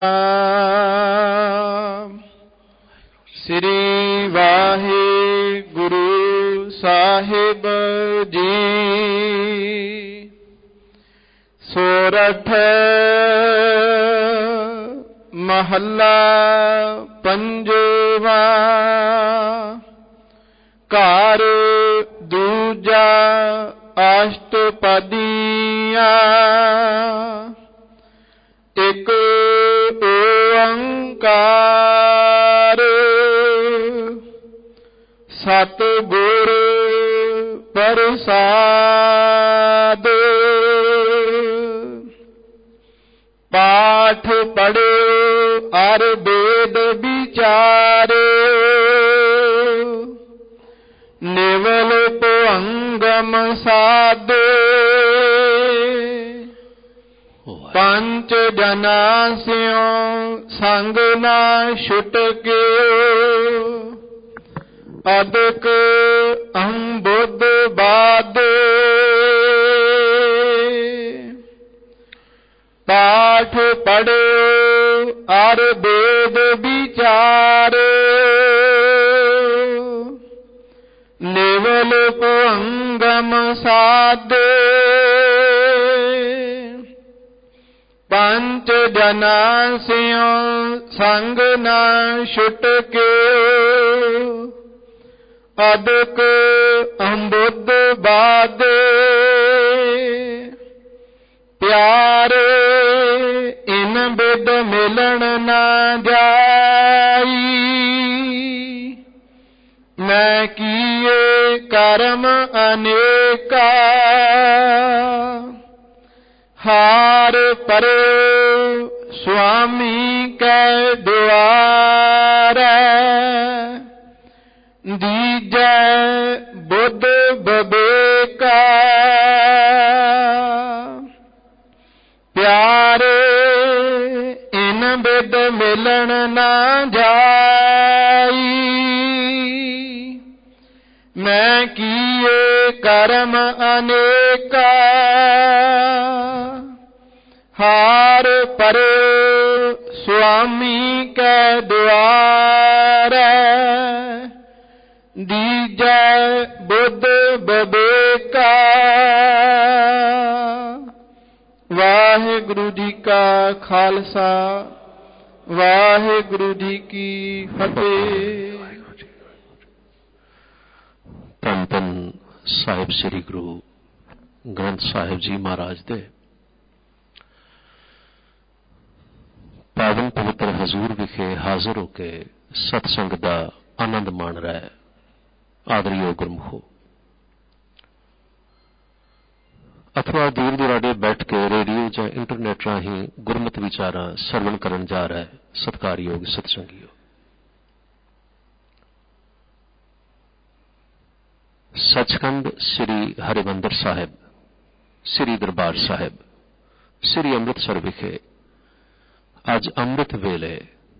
ਸ੍ਰੀ ਵਾਹਿਗੁਰੂ ਸਾਹਿਬ ਜੀ। ਸੋਰਠ ਮਹੱਲਾ ਪੰਜਵਾ। ਘਰ ਦੂਜਾ ਅਸ਼ਟਪਦੀਆਂ। ਇੱਕ ਓੰਕਾਰ ਸਤਿਗੁਰ ਪ੍ਰਸਾਦਿ। ਪਾਠ ਪੜ੍ਹਿਓ ਅਰ ਵੇਦ ਵਿਚਾਰਿਓ। ਨਿਵਲ ਭੁਅੰਗਮ ਸਾਧੇ। ਪੰਚ ਜਨਾ ਸਿਉ ਸੰਗ ਨਾ ਛੁਟਕਿਓ। ਅਦਕ ਅੰਬੁਧ ਬਾਧੇ। ਪਾਠ ਪੜ੍ਹਿਓ ਅਰ ਵੇਦ ਵਿਚਾਰਿਓ। ਨਿਵਲ ਭੁਅੰਗਮ ਸਾਧੇ। ਪੰਚ ਜਨਾ ਸਿਉ ਸੰਗ ਨਾ ਛੁਟਕਿਓ। ਅਦਕ ਅੰਬੁਧ ਬਾਧੇ। ਪਿਆਰੇ ਇਨ ਬਿਦ ਮਿਲਣ ਨਾ ਜਾਈ। ਮੈਂ ਕੀਏ ਕਰਮ ਅਨੇਕਾ। ਹਾਰ ਪਰੋ ਸੁਆਮੀ ਕੈ ਦੁਆਰੈ। ਦੀਜੈ ਬੁੱਧ ਬਵੇਕਾ। ਪਿਆਰੇ ਇਨ ਬਿਦ ਮਿਲਣ ਨਾ ਜਾਈ। ਮੈਂ ਕੀਏ ਕਰਮ ਅਨੇਕਾ। ਹਾਰ ਪਰੋ ਸੁਆਮੀ ਕੈ ਦੁਆਰੈ। ਦੀਜੈ ਬੁੱਧ ਬਵੇਕਾ। ਵਾਹਿਗੁਰੂ ਜੀ ਕਾ ਖਾਲਸਾ ਵਾਹਿਗੁਰੂ ਜੀ ਕੀ ਫਤਿਹ। ਧੰਨ ਧੰਨ ਸਾਹਿਬ ਸ੍ਰੀ ਗੁਰੂ ਗ੍ਰੰਥ ਸਾਹਿਬ ਜੀ ਮਹਾਰਾਜ ਦੇ ਪਾਵਨ ਪਵਿੱਤਰ ਹਜ਼ੂਰ ਵਿਖੇ ਹਾਜ਼ਰ ਹੋ ਕੇ ਸਤਸੰਗ ਦਾ ਆਨੰਦ ਮਾਣ ਰਿਹਾ ਹੈ। ਆਦਰਯੋਗ ਗੁਰਮੁਖੋ, ਅਥਵਾ ਦੂਰ ਦੁਰਾਡੇ ਬੈਠ ਕੇ ਰੇਡੀਓ ਜਾਂ ਇੰਟਰਨੈਟ ਰਾਹੀਂ ਗੁਰਮਤਿ ਵਿਚਾਰਾਂ ਸਰਵਣ ਕਰਨ ਜਾ ਰਿਹਾ ਹੈ ਸਤਿਕਾਰਯੋਗ ਸਤਸੰਗੀਓ। ਸੱਚਖੰਡ ਸ੍ਰੀ ਹਰਿਮੰਦਰ ਸਾਹਿਬ, ਸ੍ਰੀ ਦਰਬਾਰ ਸਾਹਿਬ, ਸ੍ਰੀ ਅੰਮ੍ਰਿਤਸਰ ਵਿਖੇ ਅੱਜ ਅੰਮ੍ਰਿਤ ਵੇਲੇ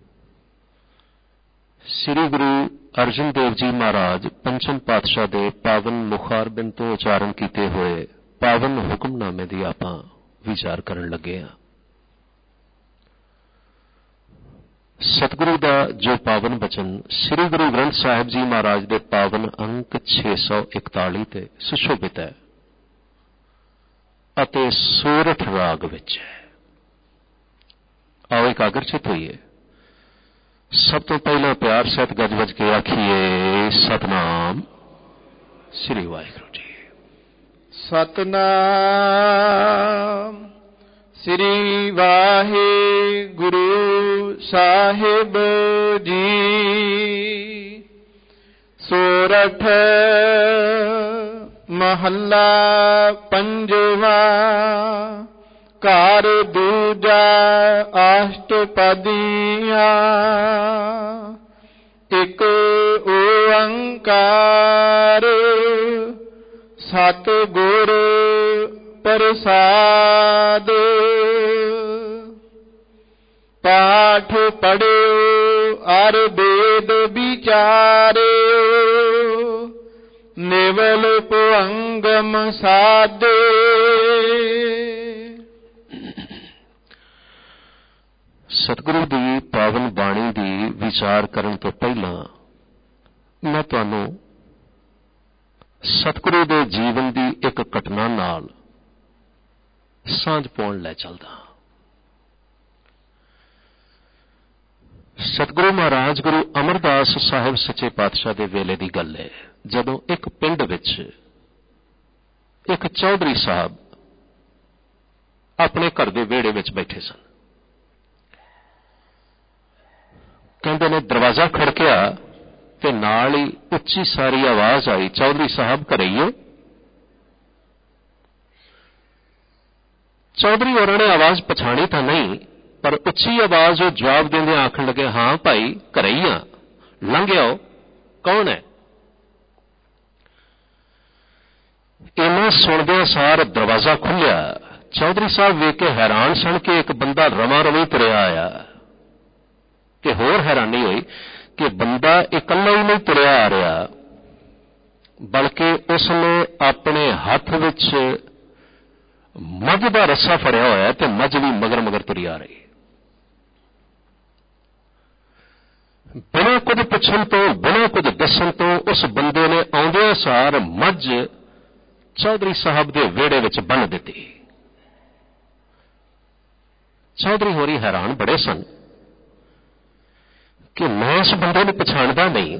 ਸ੍ਰੀ ਗੁਰੂ ਅਰਜਨ ਦੇਵ ਜੀ ਮਹਾਰਾਜ ਪੰਚਮ ਪਾਤਸ਼ਾਹ ਦੇ ਪਾਵਨ ਮੁਖਾਰਬਿੰਦ ਤੋਂ ਉਚਾਰਨ ਕੀਤੇ ਹੋਏ ਪਾਵਨ ਹੁਕਮਨਾਮੇ ਦੀ ਆਪਾਂ ਵਿਚਾਰ ਕਰਨ ਲੱਗੇ ਹਾਂ। ਸਤਿਗੁਰੂ ਦਾ ਜੋ ਪਾਵਨ ਬਚਨ ਸ੍ਰੀ ਗੁਰੂ ਗ੍ਰੰਥ ਸਾਹਿਬ ਜੀ ਮਹਾਰਾਜ ਦੇ ਪਾਵਨ ਅੰਕ 641 ਤੇ ਸੁਸ਼ੋਭਿਤ ਹੈ ਅਤੇ ਸੋਰਠ ਰਾਗ ਵਿੱਚ ਹੈ। ਆਓ ਇਕਾਗਰਚਿਤ ਹੋਈਏ। ਸਭ ਤੋਂ ਪਹਿਲਾਂ ਪਿਆਰ ਸਹਿਤ ਗੱਜ ਵੱਜ ਕੇ ਆਖੀਏ ਸਤਨਾਮ ਸ੍ਰੀ ਵਾਹਿਗੁਰੂ ਜੀ। ਸਤਨਾਮ ਸ੍ਰੀ ਵਾਹਿਗੁਰੂ ਸਾਹਿਬ ਜੀ। ਸੋਰਠ ਮਹੱਲਾ ਪੰਜਵਾ। ਘਰ ਦੂਜਾ ਅਸ਼ਟਪਦੀਆਂ। ਇੱਕ ਓੰਕਾਰ ਸਤਿਗੁਰ ਪ੍ਰਸਾਦਿ। ਪਾਠ ਪੜ੍ਹਿਓ ਅਰ ਵੇਦ ਵਿਚਾਰਿਓ। ਨਿਵਲ ਭੁਅੰਗਮ ਸਾਧੇ। सतगुरु की पावन बाणी की विचार करने तो पहला मैं तुहानू सतगुरु के जीवन की एक घटना नाल सांझ पाउण लै चलदा। सतगुरु महाराज गुरु अमरदास साहिब सच्चे पातशाह के वेले की गल है, जदों एक पिंड विच एक चौधरी साहब अपने घर के विहड़े विच बैठे सन। कहते ने दरवाजा खड़किया ते नाल ही उच्ची सारी आवाज आई, चौधरी साहब घरे ही हो? चौधरी होरां ने आवाज पछाणी तो नहीं, पर उच्ची आवाज वो जवाब देंदे आखण लगे, हाँ भाई घरे ही हाँ, लंघ आओ, कौन है? इन्ना सुनदे सार दरवाजा खुलिया। चौधरी साहब वेख के हैरान सन कि एक बंदा रवा रवी तुरिया आया, ते होर हैरानी हुई कि बंदा इकल्ला ही नहीं तुरिया आ रहा, बल्कि उसने अपने हाथ विच मझ का रस्सा फड़िया होया ते मझ भी मगर मगर तुरी आ रही। बिना कुछ पुछण तो बिना कुछ दसन तो उस बंदे ने आउंदे सार मझ चौधरी साहब के वेड़े विच बन दी। चौधरी होरी हैरान बड़े सन कि मैं इस बंदे को पछाणदा नहीं,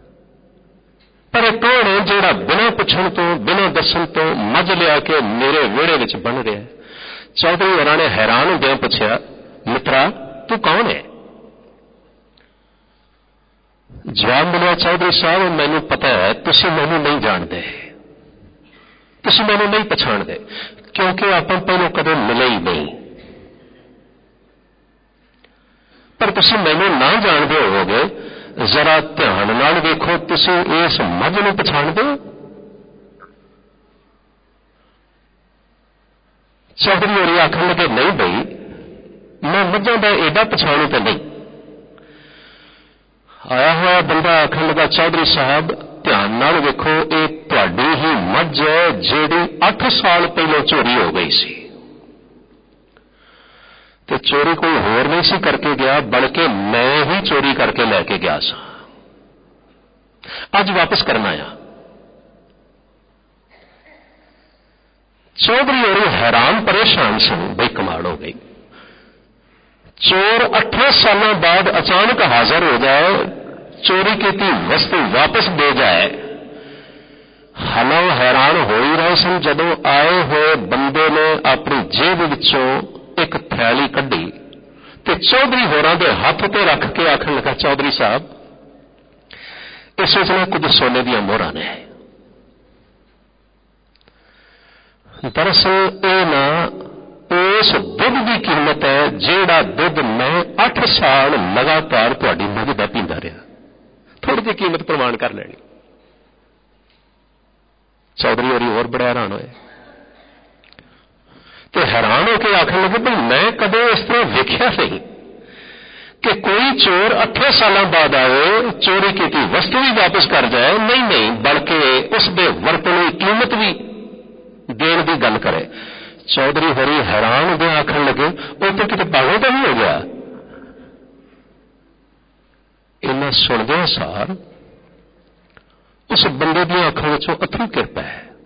पर कौन है जिहड़ा बिना पुछण तो बिना दसन तो मझ लिया के मेरे वेड़े विच बन रहा है? चौधरी होरां ने हैरान होंदे पुछया, मित्रा तू कौन है? जवाब मिलिया, चौधरी साहब मैनू पता है तुसीं मैनू नहीं जानते, तुसीं मैनू नहीं पछाणदे, क्योंकि आपां पहलों कदे मिले ही नहीं, पर तुसीं मैनू ना जानदे होवोगे, जरा ध्यान नाल देखो, तुसीं इस मझ नूं पछाणदे हो? चौधरी होरी आखण लगे, नहीं बई मैं मझां दा एडा पछाणू तो नहीं। आया हुआ बंदा आखण लगा, चौधरी साहब ध्यान नाल देखो, ये तुहाडी ही मझ है जिहड़ी 8 साल पहलों चोरी हो गई सी, ते चोरी कोई होर नहीं सी करके गया, बल्कि मैं ही चोरी करके लैके गया सा, अज वापस करना आया। चौधरी होरी हैरान परेशान सन, बई कमाल हो गई, चोर 18 साल बाद अचानक हाजिर हो जाए, चोरी की वस्तु वापस दे जाए। हालां हैरान हो ही रहे सन जदों आए हुए बंदे ने अपनी जेब विचों एक थैली कढ़ी ते चौधरी होरां दे हथ ते रख के आखण लगा, चौधरी साहब इस विच कुछ सोने दी मोहरां ने। दरअसल ये ना उस दुध की कीमत है जिहड़ा दुध मैं 8 साल लगातार तुहाडी मझ दा पींदा रहा, थोड़ी जी कीमत प्रमाण कर लैनी। चौधरी होरी होर बड़ा हैरान होए तो हैरान होकर आखन लगे, भाई मैं कदे इस तरह वेख्या नहीं कि कोई चोर 18 साल बाद आए, चोरी की वस्तु भी वापस कर जाए, नहीं नहीं बल्कि उसके वरतन की कीमत भी देने की गल करे। चौधरी होरी हैरान होकर आखन लगे, वो तो कितने पागल तो नहीं हो गया। इन्ना सुनदे सार उस बंदे दी अखां विचों अथरू गिर पए।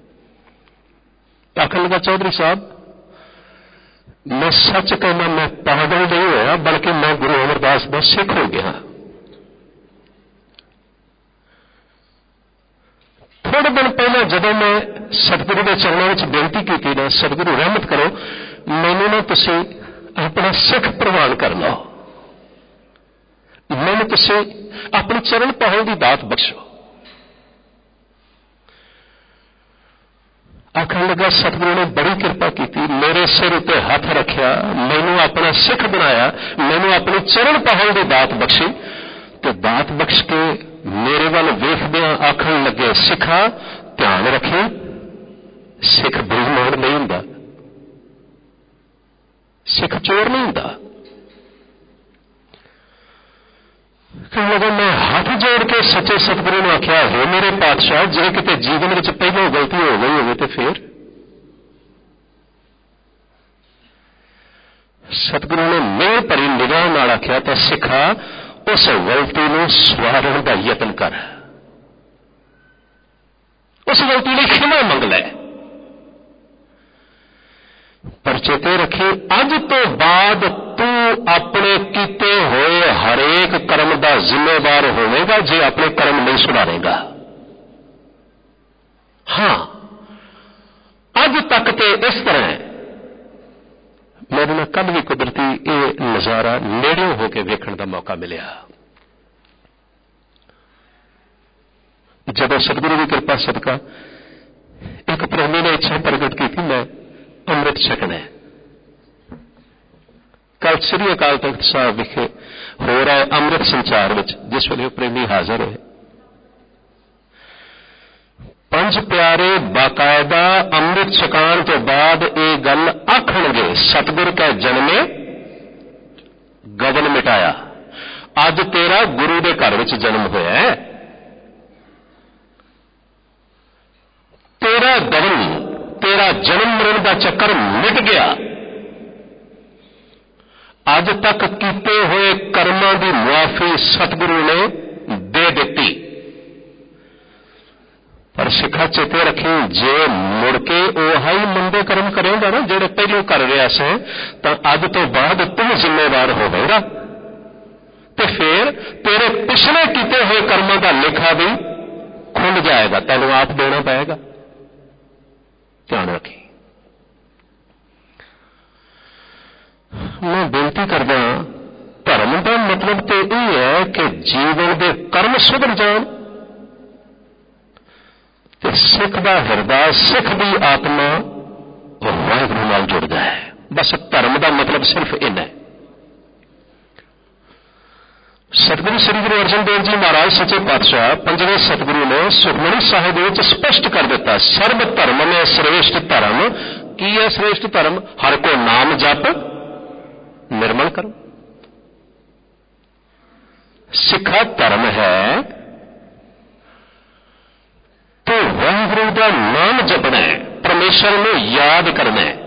आखन लगा, चौधरी साहब मैं सच कहना, मैं पागल नहीं होया, बल्कि मैं गुरु अमरदास दा सिख हो गया। थोड़े दिन पहले जदों मैं सतगुरु के चरणों में बेनती की ना, सतगुरु रहमत करो मैनू ना तुसीं अपना सिख प्रवान कर लो, मैनू तुसीं अपने चरण पाउण दी दात बख्शो। आखन लगा, सतगुरु ने बड़ी कृपा की, मेरे सिर उत्ते हाथ रखिया, मैनू अपना सिख बनाया, मैनू अपने चरण पाउण दी दात बख्शी, तो दात बख्श के मेरे वाल वेखदियां आखन लगे, सिखा ध्यान रखी, सिख बेईमान नहीं हुंदा, सिख चोर नहीं हुंदा। कहने लगा, मैं हाथ जोड़ के सच्चे सतगुरु ने आख्या, हे मेरे पातशाह, जे किते जीवन में पहले गलती हो गई होवे तो फिर? सतगुरु ने मेहर भरी निगाह नाल तो सिखा उस गलती को सवारण का यतन कर, उस गलती लिए खिमा मंग लै। पर चेते रखी, अज तो बाद तू अपने कीते हुए हरेक कर्म का जिम्मेवार होवेगा जे अपने कर्म नहीं सुधारेगा। हां, अज तक तो इस तरह मेरे नाल कल भी कुदरती ये नजारा नेड़ों होकर वेखण का मौका मिलिया। जब सतगुरु की कृपा सदका एक प्रेमी ने इच्छा प्रगट की थी, मैं अमृत छकना है। कल श्री अकाल तख्त साहब विखे हो रहा है अमृत संचार में, जिस वे प्रेमी हाजिर होए। 5 प्यारे बाकायदा अमृत छकाण तो बाद ये गल आखणगे, सतगुर का जन्मे गगन मिटाया, अज तेरा गुरु के घर में जन्म होया है, तेरा गगन, तेरा जन्म मरण का चक्कर मिट गया। अज तक कीते हुए कर्मां की मुआफी सतगुरु ने दे दी। पर सिखा चेते रखी, जे मुड़ के ओहा ही मंदे कर्म करेगा ना जेड़े पहलों कर रहा से, तो अज तो बाद तू जिम्मेवार होगा, तो फिर तेरे पिछले कीते हुए कर्मों का लेखा भी खुल जाएगा, तेनों आप देना पड़ेगा। ध्यान रखी। मैं बेनती करदा, धर्म का मतलब तो यह है कि जीवन के कर्म सुधर जान, ते सिख का हृदय, सिख की आत्मा वाहिगुरू नाल जुड़ता है। बस धर्म का मतलब सिर्फ इन्ना है। सतगुरु श्री गुरु अर्जन देव जी महाराज सच्चे पातशाह 5वें सतगुरु ने सुखमणी साहिब में स्पष्ट कर दिता, सर्व धर्म में श्रेष्ठ धर्म की है। श्रेष्ठ धर्म हर को नाम जप निर्मल करो। सिखा धर्म है तो वाहिगुरू का नाम जपना है, परमेश्वर को याद करना है।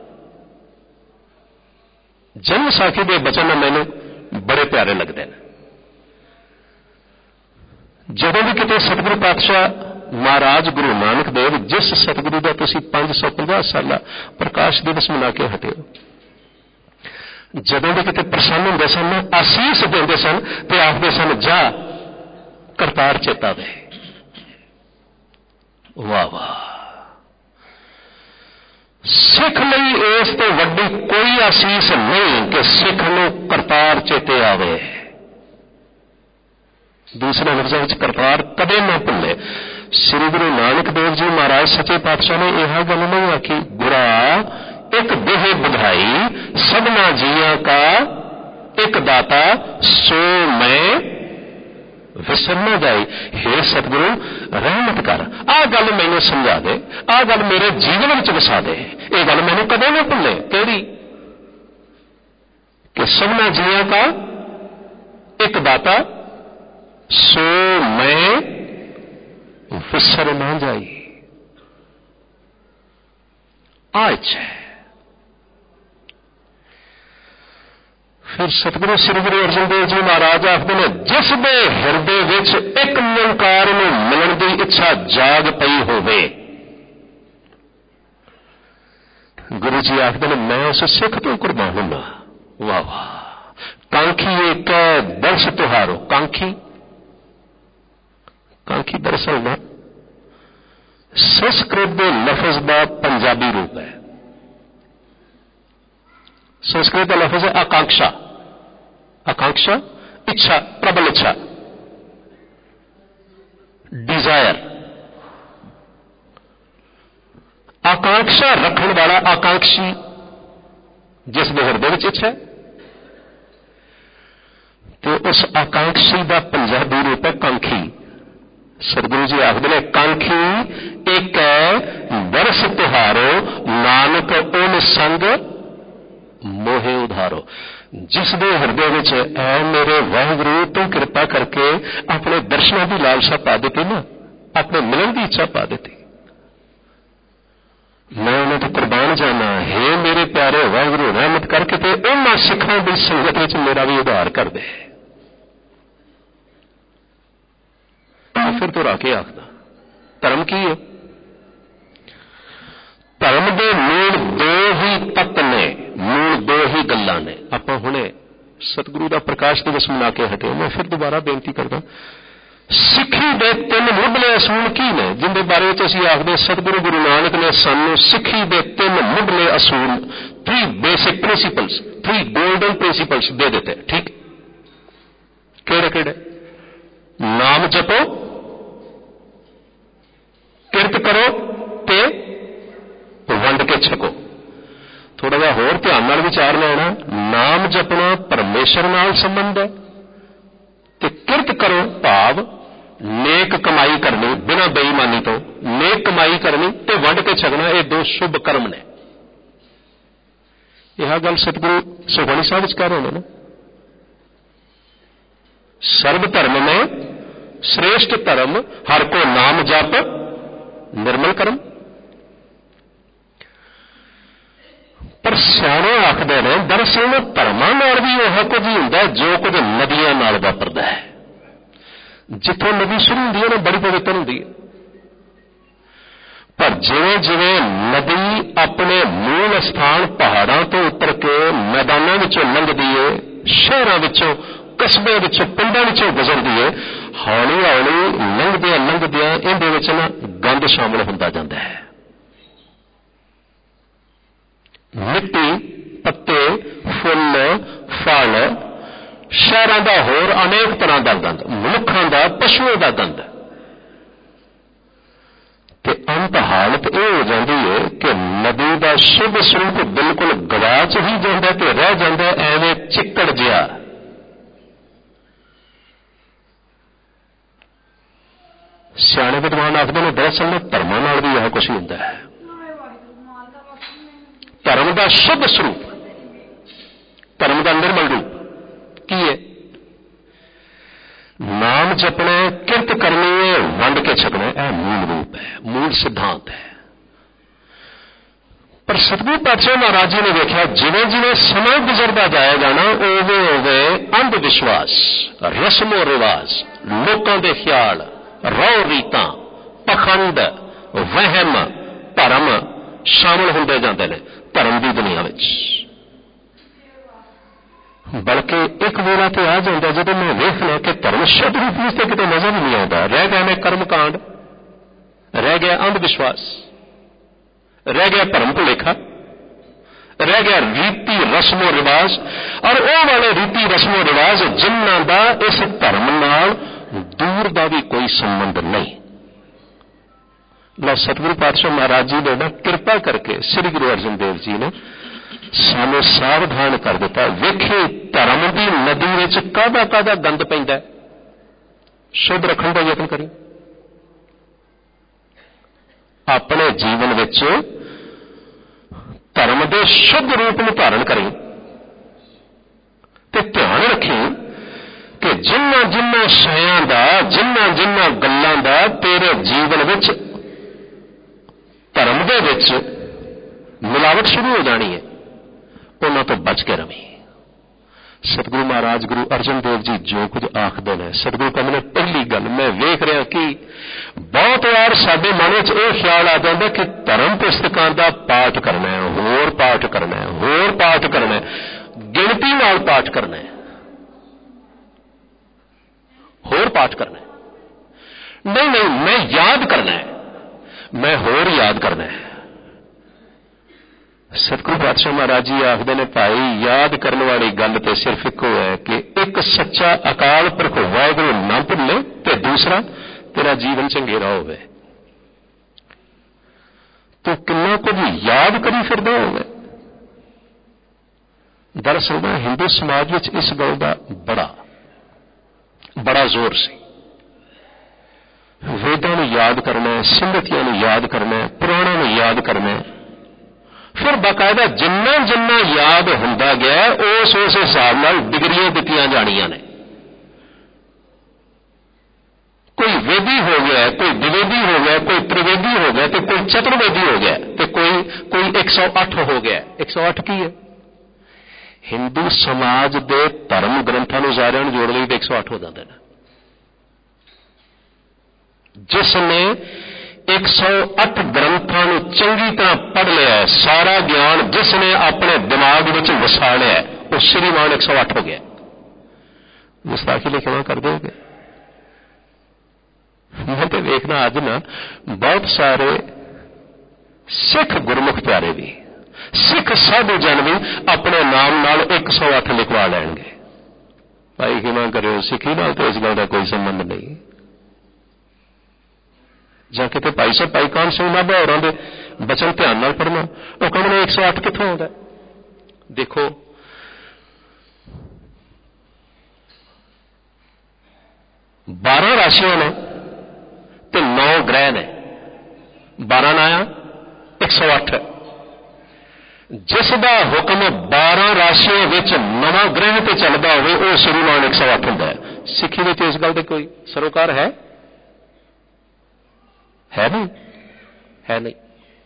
जन्म साखी के बचन मैनू बड़े प्यारे लगते हैं। जदों भी कितने सतगुरु पातशाह महाराज गुरु नानक देव जिस सतगुरु का तुसीं 550 साल प्रकाश दिवस मना के हटे हो, जदों भी कितने प्रसन्न होंदे सन, आसीस देंदे सन ते आखदे सन, जा करतार चेता दे। वाह वाह, सिख लई इस तो वड्डी कोई आसीस नहीं कि सिख नूं करतार चेते आवे। दूसरे लफ्ज़ों में करतार कदे ना भुले। श्री गुरु नानक देव जी महाराज सच्चे पातशाह ने यह गल नहीं आखी, गुरा एक देह बधाई सबना जिया का एक दाता सो मैं विसर न जाए। हे सतगुरु रहमत कर, आ गल मैनू समझा दे, आ गल मेरे जीवन में वसा दे। यह गल मैनू कदों ना भुले, केड़ी कि सबना जिया का एक दाता सो मैं विसर न जाई। आज फिर सतगुरु श्री गुरु अर्जन देव जी महाराज आखदे ने, जिस दे हिरदे विच एक निरंकार नूं मिलण दी इच्छा जाग पई होवे, गुरु जी आखदे ने मैं उस सिख तो कुर्बान हुंदा। वाह वाह, कांखी एक दर्श तुहारो। कांखी कांखी दरअसल ना संस्कृत के लफज का पंजाबी रूप है। संस्कृत का लफज है आकांक्षा। आकांक्षा इच्छा, प्रबल इच्छा, डिजायर। आकांक्षा रखने वाला आकांक्षी, जिस हृदय में इच्छा है, तो उस आकांक्षी का पंजाबी रूप है कांखी। सतगुरु जी आखदे ने, कांखी एक बरस तुहारो नानक उन संग मोहे उधारो। जिस दे हृदय विच ऐ मेरे वाहिगुरू तू कृपा करके अपने दर्शनों की लालसा पा दी ना, अपने मिलन की इच्छा पा दी, मैं उन्हें तो कुर्बान जाना। हे मेरे प्यारे वाहिगुरू रहमत करके ते उन्हां सिखां दी संगत विच मेरा भी उद्धार कर दे। फिर तो राके आखदा धर्म की है? धर्म दे मूल दो ही तत्त ने, मूल दो ही गल्लां ने। आपां हुणे सतगुरु दा प्रकाश दिवस मना के हटे। मैं फिर दोबारा बेनती करदा, सिੱਖੀ ਦੇ ਤਿੰਨ ਮੁੱਢਲੇ ਅਸੂਲ ਕੀ ਨੇ ਜਿੰਦੇ ਬਾਰੇ ਵਿੱਚ ਅਸੀਂ ਆਖਦੇ ਸਤਿਗੁਰੂ ਗੁਰੂ ਨਾਨਕ ਨੇ ਸਾਨੂੰ ਸਿੱਖੀ ਦੇ ਤਿੰਨ ਮੁੱਢਲੇ ਅਸੂਲ, 3 ਬੇਸਿਕ ਪ੍ਰਿੰਸੀਪਲਸ, 3 ਗੋਲਡਨ ਪ੍ਰਿੰਸੀਪਲਸ ਦੇ ਦਿੱਤੇ। ਠੀਕ, ਕਿਹੜੇ ਕਿਹੜੇ? ਨਾਮ ਜਪੋ, ਕਿਰਤ ਕਰੋ ਤੇ ਵੰਡ ਕੇ ਛਕੋ। ਥੋੜਾ ਜਿਹਾ ਹੋਰ ਧਿਆਨ ਨਾਲ ਵਿਚਾਰ ਲੈਣਾ। ਨਾਮ ਜਪਣਾ ਪਰਮੇਸ਼ਰ ਨਾਲ ਸੰਬੰਧ ਹੈ ਤੇ ਕਿਰਤ ਕਰੋ ਭਾਵ नेक कमाई करनी बिना बेईमानी तो, नेक कमाई करनी ते वंड के छकना, ये 2 शुभ कर्म ने। यह गल सतगुरु सुखमनी साहब कह रहे हैं ना, सर्व धर्म में श्रेष्ठ धर्म हर को नाम जप निर्मल कर्म। पर सियाणे आखदे ने दरअसल धर्मां नाल भी ओह कुछ ही हुंदा जो कुछ नदियां नाल वापरदा है। जिथों नदी शुरू होंदी है ना बड़ी पवित्र होंदी है, पर जिवें जिवें नदी अपने मूल स्थान पहाड़ों तो उतर के मैदानों विचों लंघदी है, शहरों विचों कस्बे विचों पिंडां विचों गुजरदी है, हौली हौली लंघदियां लंघदियां इहदे विच ना गंद शामिल हुंदा जांदा है। मिट्टी, पत्ते, फुल, फल, शहरों का होर अनेक तरह का गंद, मनुखों का, पशुओं का गंद। ते अंत हालत यह हो जाती है कि नदी का शुभ स्वरूप बिल्कुल गवाच ही जाता ते रह जाता एवं चिक्कड़ जिहा। सियाणे विद्वान आखदे ने दरअसल धर्मां नाल भी यह कुछ होंदा है। धर्म का शुभ स्वरूप, धर्म का निर्मल रूप की है? नाम जपना, किरत करनी है, वंड के छकना, यह मूल रूप है, मूल सिद्धांत है। पर सतगुरु पातशाह महाराज जी ने देखा जिवें जिवें समय गुजरता जाएगा ना उवें उवें अंध विश्वास, रस्मो रिवाज, लोगों के ख्याल, रौ रीतां, पखंड, वहम, धर्म शामिल होंदे जांदे ने धर्म की दुनिया विच। बल्कि एक वेला तो आ जाता जो मैं वेखना कि धर्म शुद्ध रूप में तो कितने नजर नहीं आता। रह गया ने कर्म कांड, रह गया अंधविश्वास, रह गया भरम भुलेखा, रह गया रीति रस्मो रिवाज, और वह वाले रीति रस्मो रिवाज जिन्हां दा इस धर्म नाल दूर का भी कोई संबंध नहीं। लो सतगुरु पातशाह महाराज जी ने ना कृपा करके श्री गुरु अर्जन देव जी ने सानू सावधान कर दिता। वेखे धर्म की नदी विच कादा कादा गंद पैंदा है, शुद्ध रखने का यत्न करी। अपने जीवन विच धर्म के शुद्ध रूप में धारण करी ते ध्यान रखी कि जिन्ना जिन्ना शयां दा, जिन्ना जिन्ना गल्लां दा तेरे जीवन विच धर्म दे विच मिलावट शुरू हो जानी है, उन्हां तो बच के रवी। सतगुरु महाराज गुरु अर्जन देव जी जो कुछ आखदे ने, सतगुरु कहंदे ने पहली गल मैं वेख रहा कि बहुत बार साडे मन विच यह ख्याल आ जाता कि धर्म पुस्तकां दा पाठ करना है, होर पाठ करना है, होर पाठ करना है, गिणती नाल पाठ करना है, होर पाठ करना है। नहीं नहीं, मैं याद करना है, मैं होर याद करना है। सतगुरु पातशाह महाराज जी आखदे ने भाई याद करने वाली गल तो सिर्फ एक है कि एक सच्चा अकाल पुरख वाहिगुरू ना भुले ते दूसरा तेरा जीवन चंगेरा होवे। तो कितना कुछ याद करी फिरदा होवे। दरअसल हिंदू समाज विच इस गल का बड़ा जोर सी। वेदां नूं याद करना है, सिमरतियां नूं याद करना है, पुराणां नूं याद करना है, फिर बाकायदा जिन्ना जिन्ना याद हुंदा गया उस हिसाब नाल डिग्रियां दित्तियां जाणियां ने। कोई वेदी हो गया, कोई द्विवेदी हो गया, कोई त्रिवेदी हो गया, तो कोई चतुर्वेदी हो गया, तो कोई 108 हो गया। 108 की है? हिंदू समाज के धर्म ग्रंथों को सारे जोड़ ਲਈ 108 हो जाते हैं। जिसने 108 ग्रंथों को चंगी तरह पढ़ लिया है, सारा ज्ञान जिसने अपने दिमाग में वसा लिया है, वो श्रीमान 108 हो गया। गुस्ताखी लिए क्षमा कर दोगे? मैं तो देखना अज ना बहुत सारे सिख गुरमुख प्यारे भी, सिख साधु जन भी अपने नाम नाल 108 लिखवा लैणगे। भाई क्षमा करो, सिखी नाल तो इस गल का कोई संबंध नहीं। जाके तो भाई साहब भाई कान सिंह नाभा होरां दे बचन ध्यान नाल पढ़ना, वो कहने 108 कित्थों आउंदा? देखो, बारह राशियां ने तो 9 ग्रह ने, 12 नाया 108। जिसका हुक्म 12 राशियों विच नवा ग्रह ते चलदा होवे, वो श्रीमान 108 हुंदा है। सिक्खी विच इस गल ते कोई सरोकार है नहीं, है नहीं।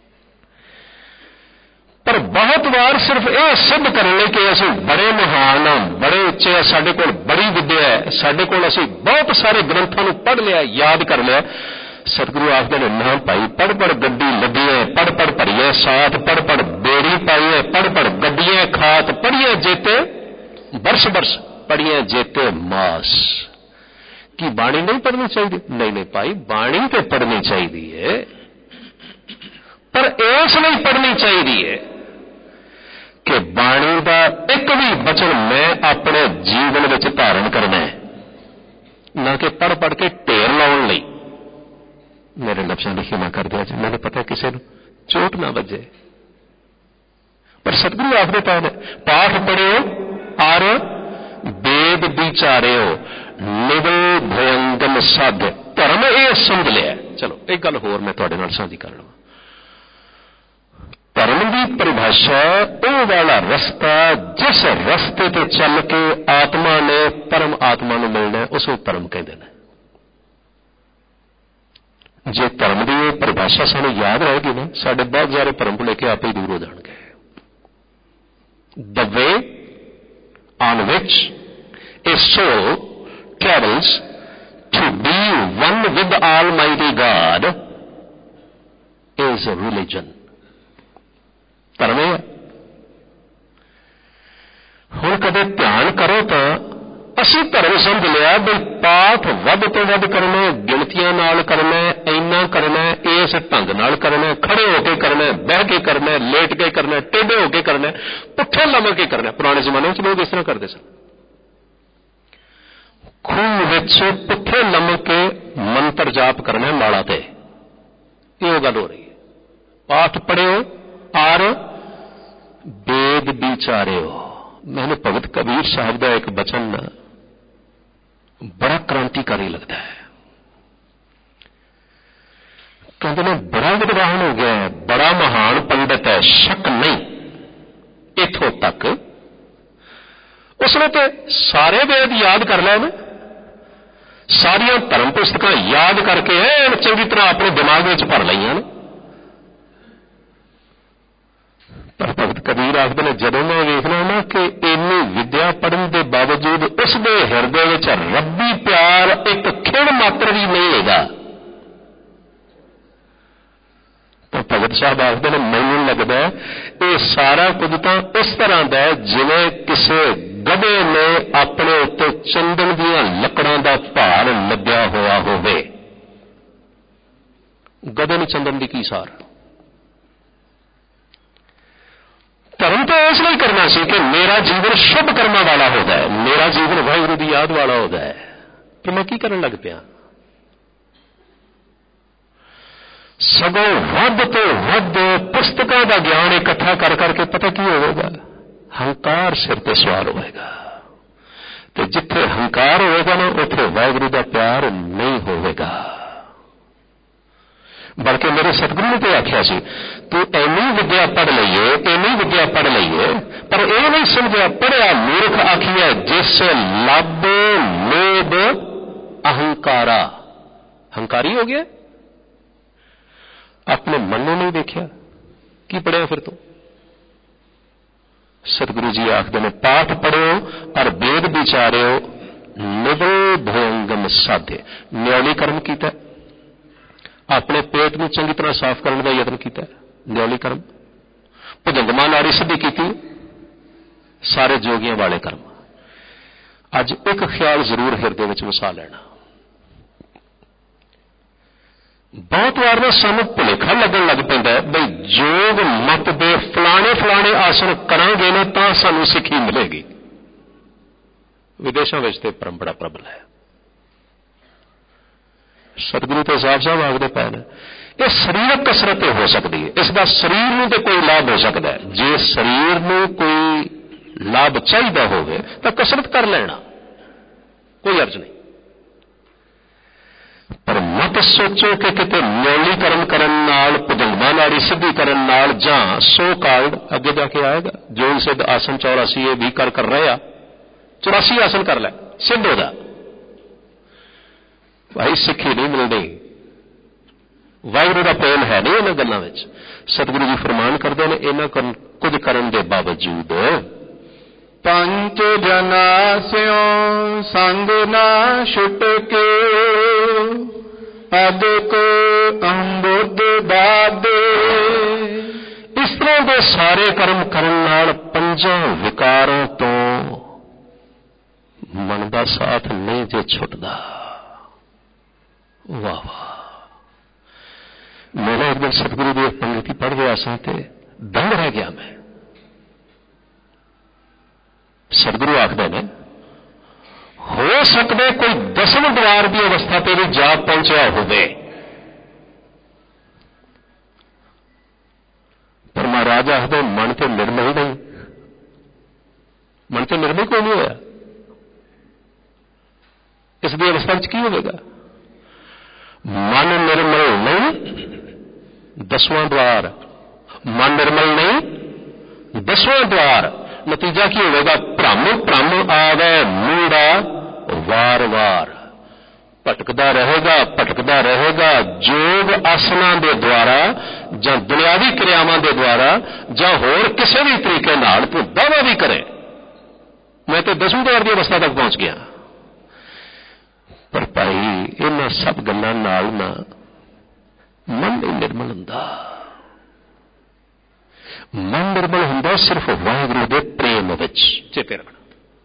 पर बहुत बार सिर्फ यह सिद्ध करने लिए कि असीं बड़े महान हाँ, बड़े उच्चे है, साडे कोल बड़ी विद्या है, साडे कोल असीं बहुत सारे ग्रंथों को पढ़ लिया, याद कर लिया। सतगुरु आखदे ने ना भाई, पढ़ पढ़ गड्डी लदी है, पढ़ पढ़ भरीए साथ, पढ़ पढ़ बेड़ी पाई है, पढ़ पढ़ गड्डियां खात, पढ़िए जेते बरस बरस, पढ़िए जेते मास। की बाणी नहीं पढ़नी चाहिए? नहीं नहीं भाई, बाणी तो पढ़नी चाहिए, पर इस नहीं पढ़नी चाहिए कि बाणी का एक भी वचन मैं अपने जीवन में धारण करना है, ना कि पढ़ पढ़ के ढेर लाने लई। मेरे लफ्ज़ों की क्षमा कर दिया जी, मैंने पता किसी को चोट ना बजे, पर सतगुरु आखदे पाए पाठ पढ़ियो और वेद विचारियो, निवल भयंगम साध। धर्म यह समझ लिया। चलो एक गल होर मैं तुहाडे नाल साझी कर लवां। धर्म की परिभाषा वो वाला रस्ता जिस रस्ते तो चल के आत्मा ने परम आत्मा को मिलना है, उसको धर्म कहते हैं। जे धर्म की परिभाषा सानू याद रहेगी ना, साडे बहुत सारे भरम भुलेखे आपे ही दूर हो जाएंगे। The way on which a soul travels to be one with almighty God is religion. धर्म है। हुण कदे ध्यान करो तो असीं धर्म समझ लिया भी पाठ वध तो वध करना, गिणतियां नाल करना, इन्ना करना, इस ढंग नाल करना, खड़े होके करना, बह के करना, लेट के करना, टेढ़े होके करना, पुट्ठे लमक के करना। पुराने जमाने में लोग इस तरह करते सन। खूह विच पुट्ठे लमक के मंत्र जाप करना माला ते, ये गल हो रही है। पाठ पढ़ियो और वेद विचारियो। मैंने भगत कबीर साहब का एक बचन बड़ा क्रांतिकारी लगता है। कहते हैं बड़ा विद्वान हो गया है, बड़ा महान पंडित है, शक नहीं। इथों तक उसने तो सारे वेद याद कर लिया ना, सारिया धर्म पुस्तक याद करके चंगी तरह अपने दिमाग में भर लिया ने। पर भगत कबीर आखदे ने जदों मैं वेखना ना कि इन्नी विद्या पढ़ने के बावजूद उसके हिरदे विच रब्बी प्यार एक खिड़ मात्र भी नहीं होगा, तो भगत साहब आखदे ने मैनूं लगदा ये सारा कुछ तो उस तरह का जिवें किसी गधे ने अपने उत्ते चंदन दीआं लकड़ां दा भार लद्या होया होवे। गधे नूं चंदन दी की सार। धर्म तो इसलिए करना सी कि मेरा जीवन शुभ कर्मा वाला होता है, मेरा जीवन वाहिगुरू की याद वाला होता है। तो मैं की करन लग पिया? सगों वध तो वध पुस्तकों का ज्ञान इकट्ठा कर करके पता की होगा, हंकार सिर ते सवार होगा। तो जिथे हंकार होगा ना, उथे वाहिगुरू का प्यार नहीं होगा। बल्कि मेरे सतगुरु ने तो आख्या सी, तू इन्नी विद्या पढ़ लीए, इन्नी विद्या पढ़ लीए, पर यह नहीं समझा पढ़िया मूर्ख आखिया जिस लब लोभ अहंकारा। ਹੰਕਾਰੀ ਹੋ ਗਿਆ, ਆਪਣੇ ਮਨ ਨੂੰ ਨਹੀਂ ਦੇਖਿਆ, ਕੀ ਪੜਿਆ ਫਿਰ ਤੂੰ? ਸਤਿਗੁਰੂ ਜੀ ਆਖਦੇ ਨੇ ਪਾਠ ਪੜਿਓ ਔਰ ਵੇਦ ਵਿਚਾਰਿਓ, ਨਿਵਲ ਭੋੰਗਮ ਸਾਧੇ। ਨਿਉਲੀ ਕਰਮ ਕੀਤਾ, ਆਪਣੇ ਪੇਟ ਨੂੰ ਚੰਗੀ ਤਰ੍ਹਾਂ ਸਾਫ਼ ਕਰਨ ਦਾ ਯਤਨ ਕੀਤਾ, ਨਿਉਲੀ ਕਰਮ। ਭੁਜੰਗਮਾ ਨਾੜੀ ਸਿੱਧੀ ਕੀਤੀ, ਸਾਰੇ ਜੋਗੀਆਂ ਵਾਲੇ ਕਰਮ। ਅੱਜ ਇੱਕ ਖਿਆਲ ਜ਼ਰੂਰ ਹਿਰਦੇ ਵਿੱਚ ਵਸਾ ਲੈਣਾ। ਬਹੁਤ ਵਾਰ ਨਾ ਸਾਨੂੰ ਭੁਲੇਖਾ ਲੱਗਣ ਲੱਗ ਪੈਂਦਾ ਬਈ ਜੋਗ ਮਤ ਦੇ ਫਲਾਣੇ ਆਸਣ ਕਰਾਂਗੇ ਨਾ ਤਾਂ ਸਾਨੂੰ ਸਿੱਖੀ ਮਿਲੇਗੀ। ਵਿਦੇਸ਼ਾਂ ਵਿੱਚ ਤੇ ਪਰਮ ਬੜਾ ਪ੍ਰਬਲ ਹੈ। ਸਤਿਗੁਰੂ ਤੇ ਸਾਹਿਬ ਆਖਦੇ ਪਏ ਨੇ ਇਹ ਸਰੀਰਕ ਕਸਰਤ ਤੇ ਹੋ ਸਕਦੀ ਹੈ, ਇਸ ਦਾ ਸਰੀਰ ਨੂੰ ਤੇ ਕੋਈ ਲਾਭ ਹੋ ਸਕਦਾ ਹੈ। ਜੇ ਸਰੀਰ ਨੂੰ ਕੋਈ ਲਾਭ ਚਾਹੀਦਾ ਹੋਵੇ ਤਾਂ ਕਸਰਤ ਕਰ ਲੈਣਾ, ਕੋਈ ਅਰਜ਼ ਨਹੀਂ। ਪਰ ਮਤ ਸੋਚੋ ਕਿ ਕਿਤੇ ਨਿਉਲੀ ਕਰਮ ਕਰਨ ਨਾਲ, ਭੁਜੰਗਮਾ ਨਾੜੀ ਸਿੱਧੀ ਕਰਨ ਨਾਲ, ਜਾਂ ਸੋ ਕਾਲਡ ਅੱਗੇ ਜਾ ਕੇ ਆਏਗਾ ਜੋ ਸਿੱਧ ਆਸਨ 84 ਇਹ ਵੀ ਕਰ ਰਹੇ ਆ, 84 ਆਸਨ ਕਰ ਲੈ ਸਿੱਧ ਹੋ ਜਾ। ਭਾਈ ਸਿੱਖੀ ਨਹੀਂ ਮਿਲਦੀ, ਵਾਹਿਗੁਰੂ ਦਾ ਪ੍ਰੇਮ ਹੈ ਨਹੀਂ ਇਹਨਾਂ ਗੱਲਾਂ ਵਿੱਚ। ਸਤਿਗੁਰੂ ਜੀ ਫਰਮਾਨ ਕਰਦੇ ਨੇ ਇਹਨਾਂ ਕੁਝ ਕਰਨ ਦੇ ਬਾਵਜੂਦ ਪੰਜ ਜਨਾਸਿਓ ਸੰਗ ਨਾ ਛੁਟਕੇ, ਅਦਕ ਅੰਬੁਦ ਦਾਦੇ। ਇਸ ਤਰ੍ਹਾਂ ਦੇ ਸਾਰੇ ਕਰਮ ਕਰਨ ਨਾਲ ਪੰਜਾਂ ਵਿਕਾਰਾਂ ਤੋਂ ਮਨ ਦਾ ਸਾਥ ਨਹੀਂ ਜੇ ਛੁੱਟਦਾ। ਵਾਹ ਵਾਹ। ਮੇਰਾ ਇੱਕ ਦਿਨ ਸਤਿਗੁਰੂ ਦੀ ਪੰਗਤੀ ਪੜ੍ਹ ਰਿਹਾ ਸਾਂ ਤੇ ਦੰਗ ਰਹਿ ਗਿਆ ਮੈਂ। ਸਤਿਗੁਰੂ ਆਖਦੇ ਨੇ ਹੋ ਸਕਦਾ ਕੋਈ 10ਵੇਂ ਦਵਾਰ ਦੀ ਅਵਸਥਾ ਤੇ ਵੀ ਜਾ ਪਹੁੰਚਿਆ ਹੋਵੇ, ਪਰ ਮਹਾਰਾਜ ਆਖਦੇ ਮਨ ਤੇ ਨਿਰਮਲ ਨਹੀਂ, ਮਨ ਤੇ ਨਿਰਮਲ ਕੋਈ ਨਹੀਂ ਹੋਇਆ। ਇਸ ਦੀ ਅਵਸਥਾ ਵਿੱਚ ਕੀ ਹੋਵੇਗਾ? ਮਨ ਨਿਰਮਲ ਨਹੀਂ 10ਵਾਂ ਦਵਾਰ, ਮਨ ਨਿਰਮਲ ਨਹੀਂ 10ਵਾਂ ਦਵਾਰ। ਨਤੀਜਾ ਕੀ ਹੋਵੇਗਾ? ਭ੍ਰਮ ਆਵੇ ਮੂੜਾ ਵਾਰ-ਵਾਰ, ਭਟਕਦਾ ਰਹੇਗਾ। ਜੋਗ ਆਸਨਾਂ ਦੇ ਦੁਆਰਾ ਜਾਂ ਦੁਨਿਆਵੀ ਕਿਰਿਆਵਾਂ ਦੇ ਦੁਆਰਾ ਜਾਂ ਹੋਰ ਕਿਸੇ ਵੀ ਤਰੀਕੇ ਨਾਲ ਤੂੰ ਦਾਅਵਾ ਵੀ ਕਰੇ ਮੈਂ ਤੇ 10ਵੀਂ ਦਵਾਰ ਦੀ ਅਵਸਥਾ ਤੱਕ ਪਹੁੰਚ ਗਿਆ, ਪਰ ਭਾਈ ਇਹਨਾਂ ਸਭ ਗੱਲਾਂ ਨਾਲ ਨਾ ਮਨ ਨਹੀਂ ਨਿਰਮਲ ਹੁੰਦਾ। ਮਨ ਨਿਰਮਲ ਹੁੰਦਾ ਸਿਰਫ ਵਾਹਿਗੁਰੂ ਦੇ ਪ੍ਰੇਮ ਵਿੱਚ। ਚੇਤੇ ਰੱਖਣਾ,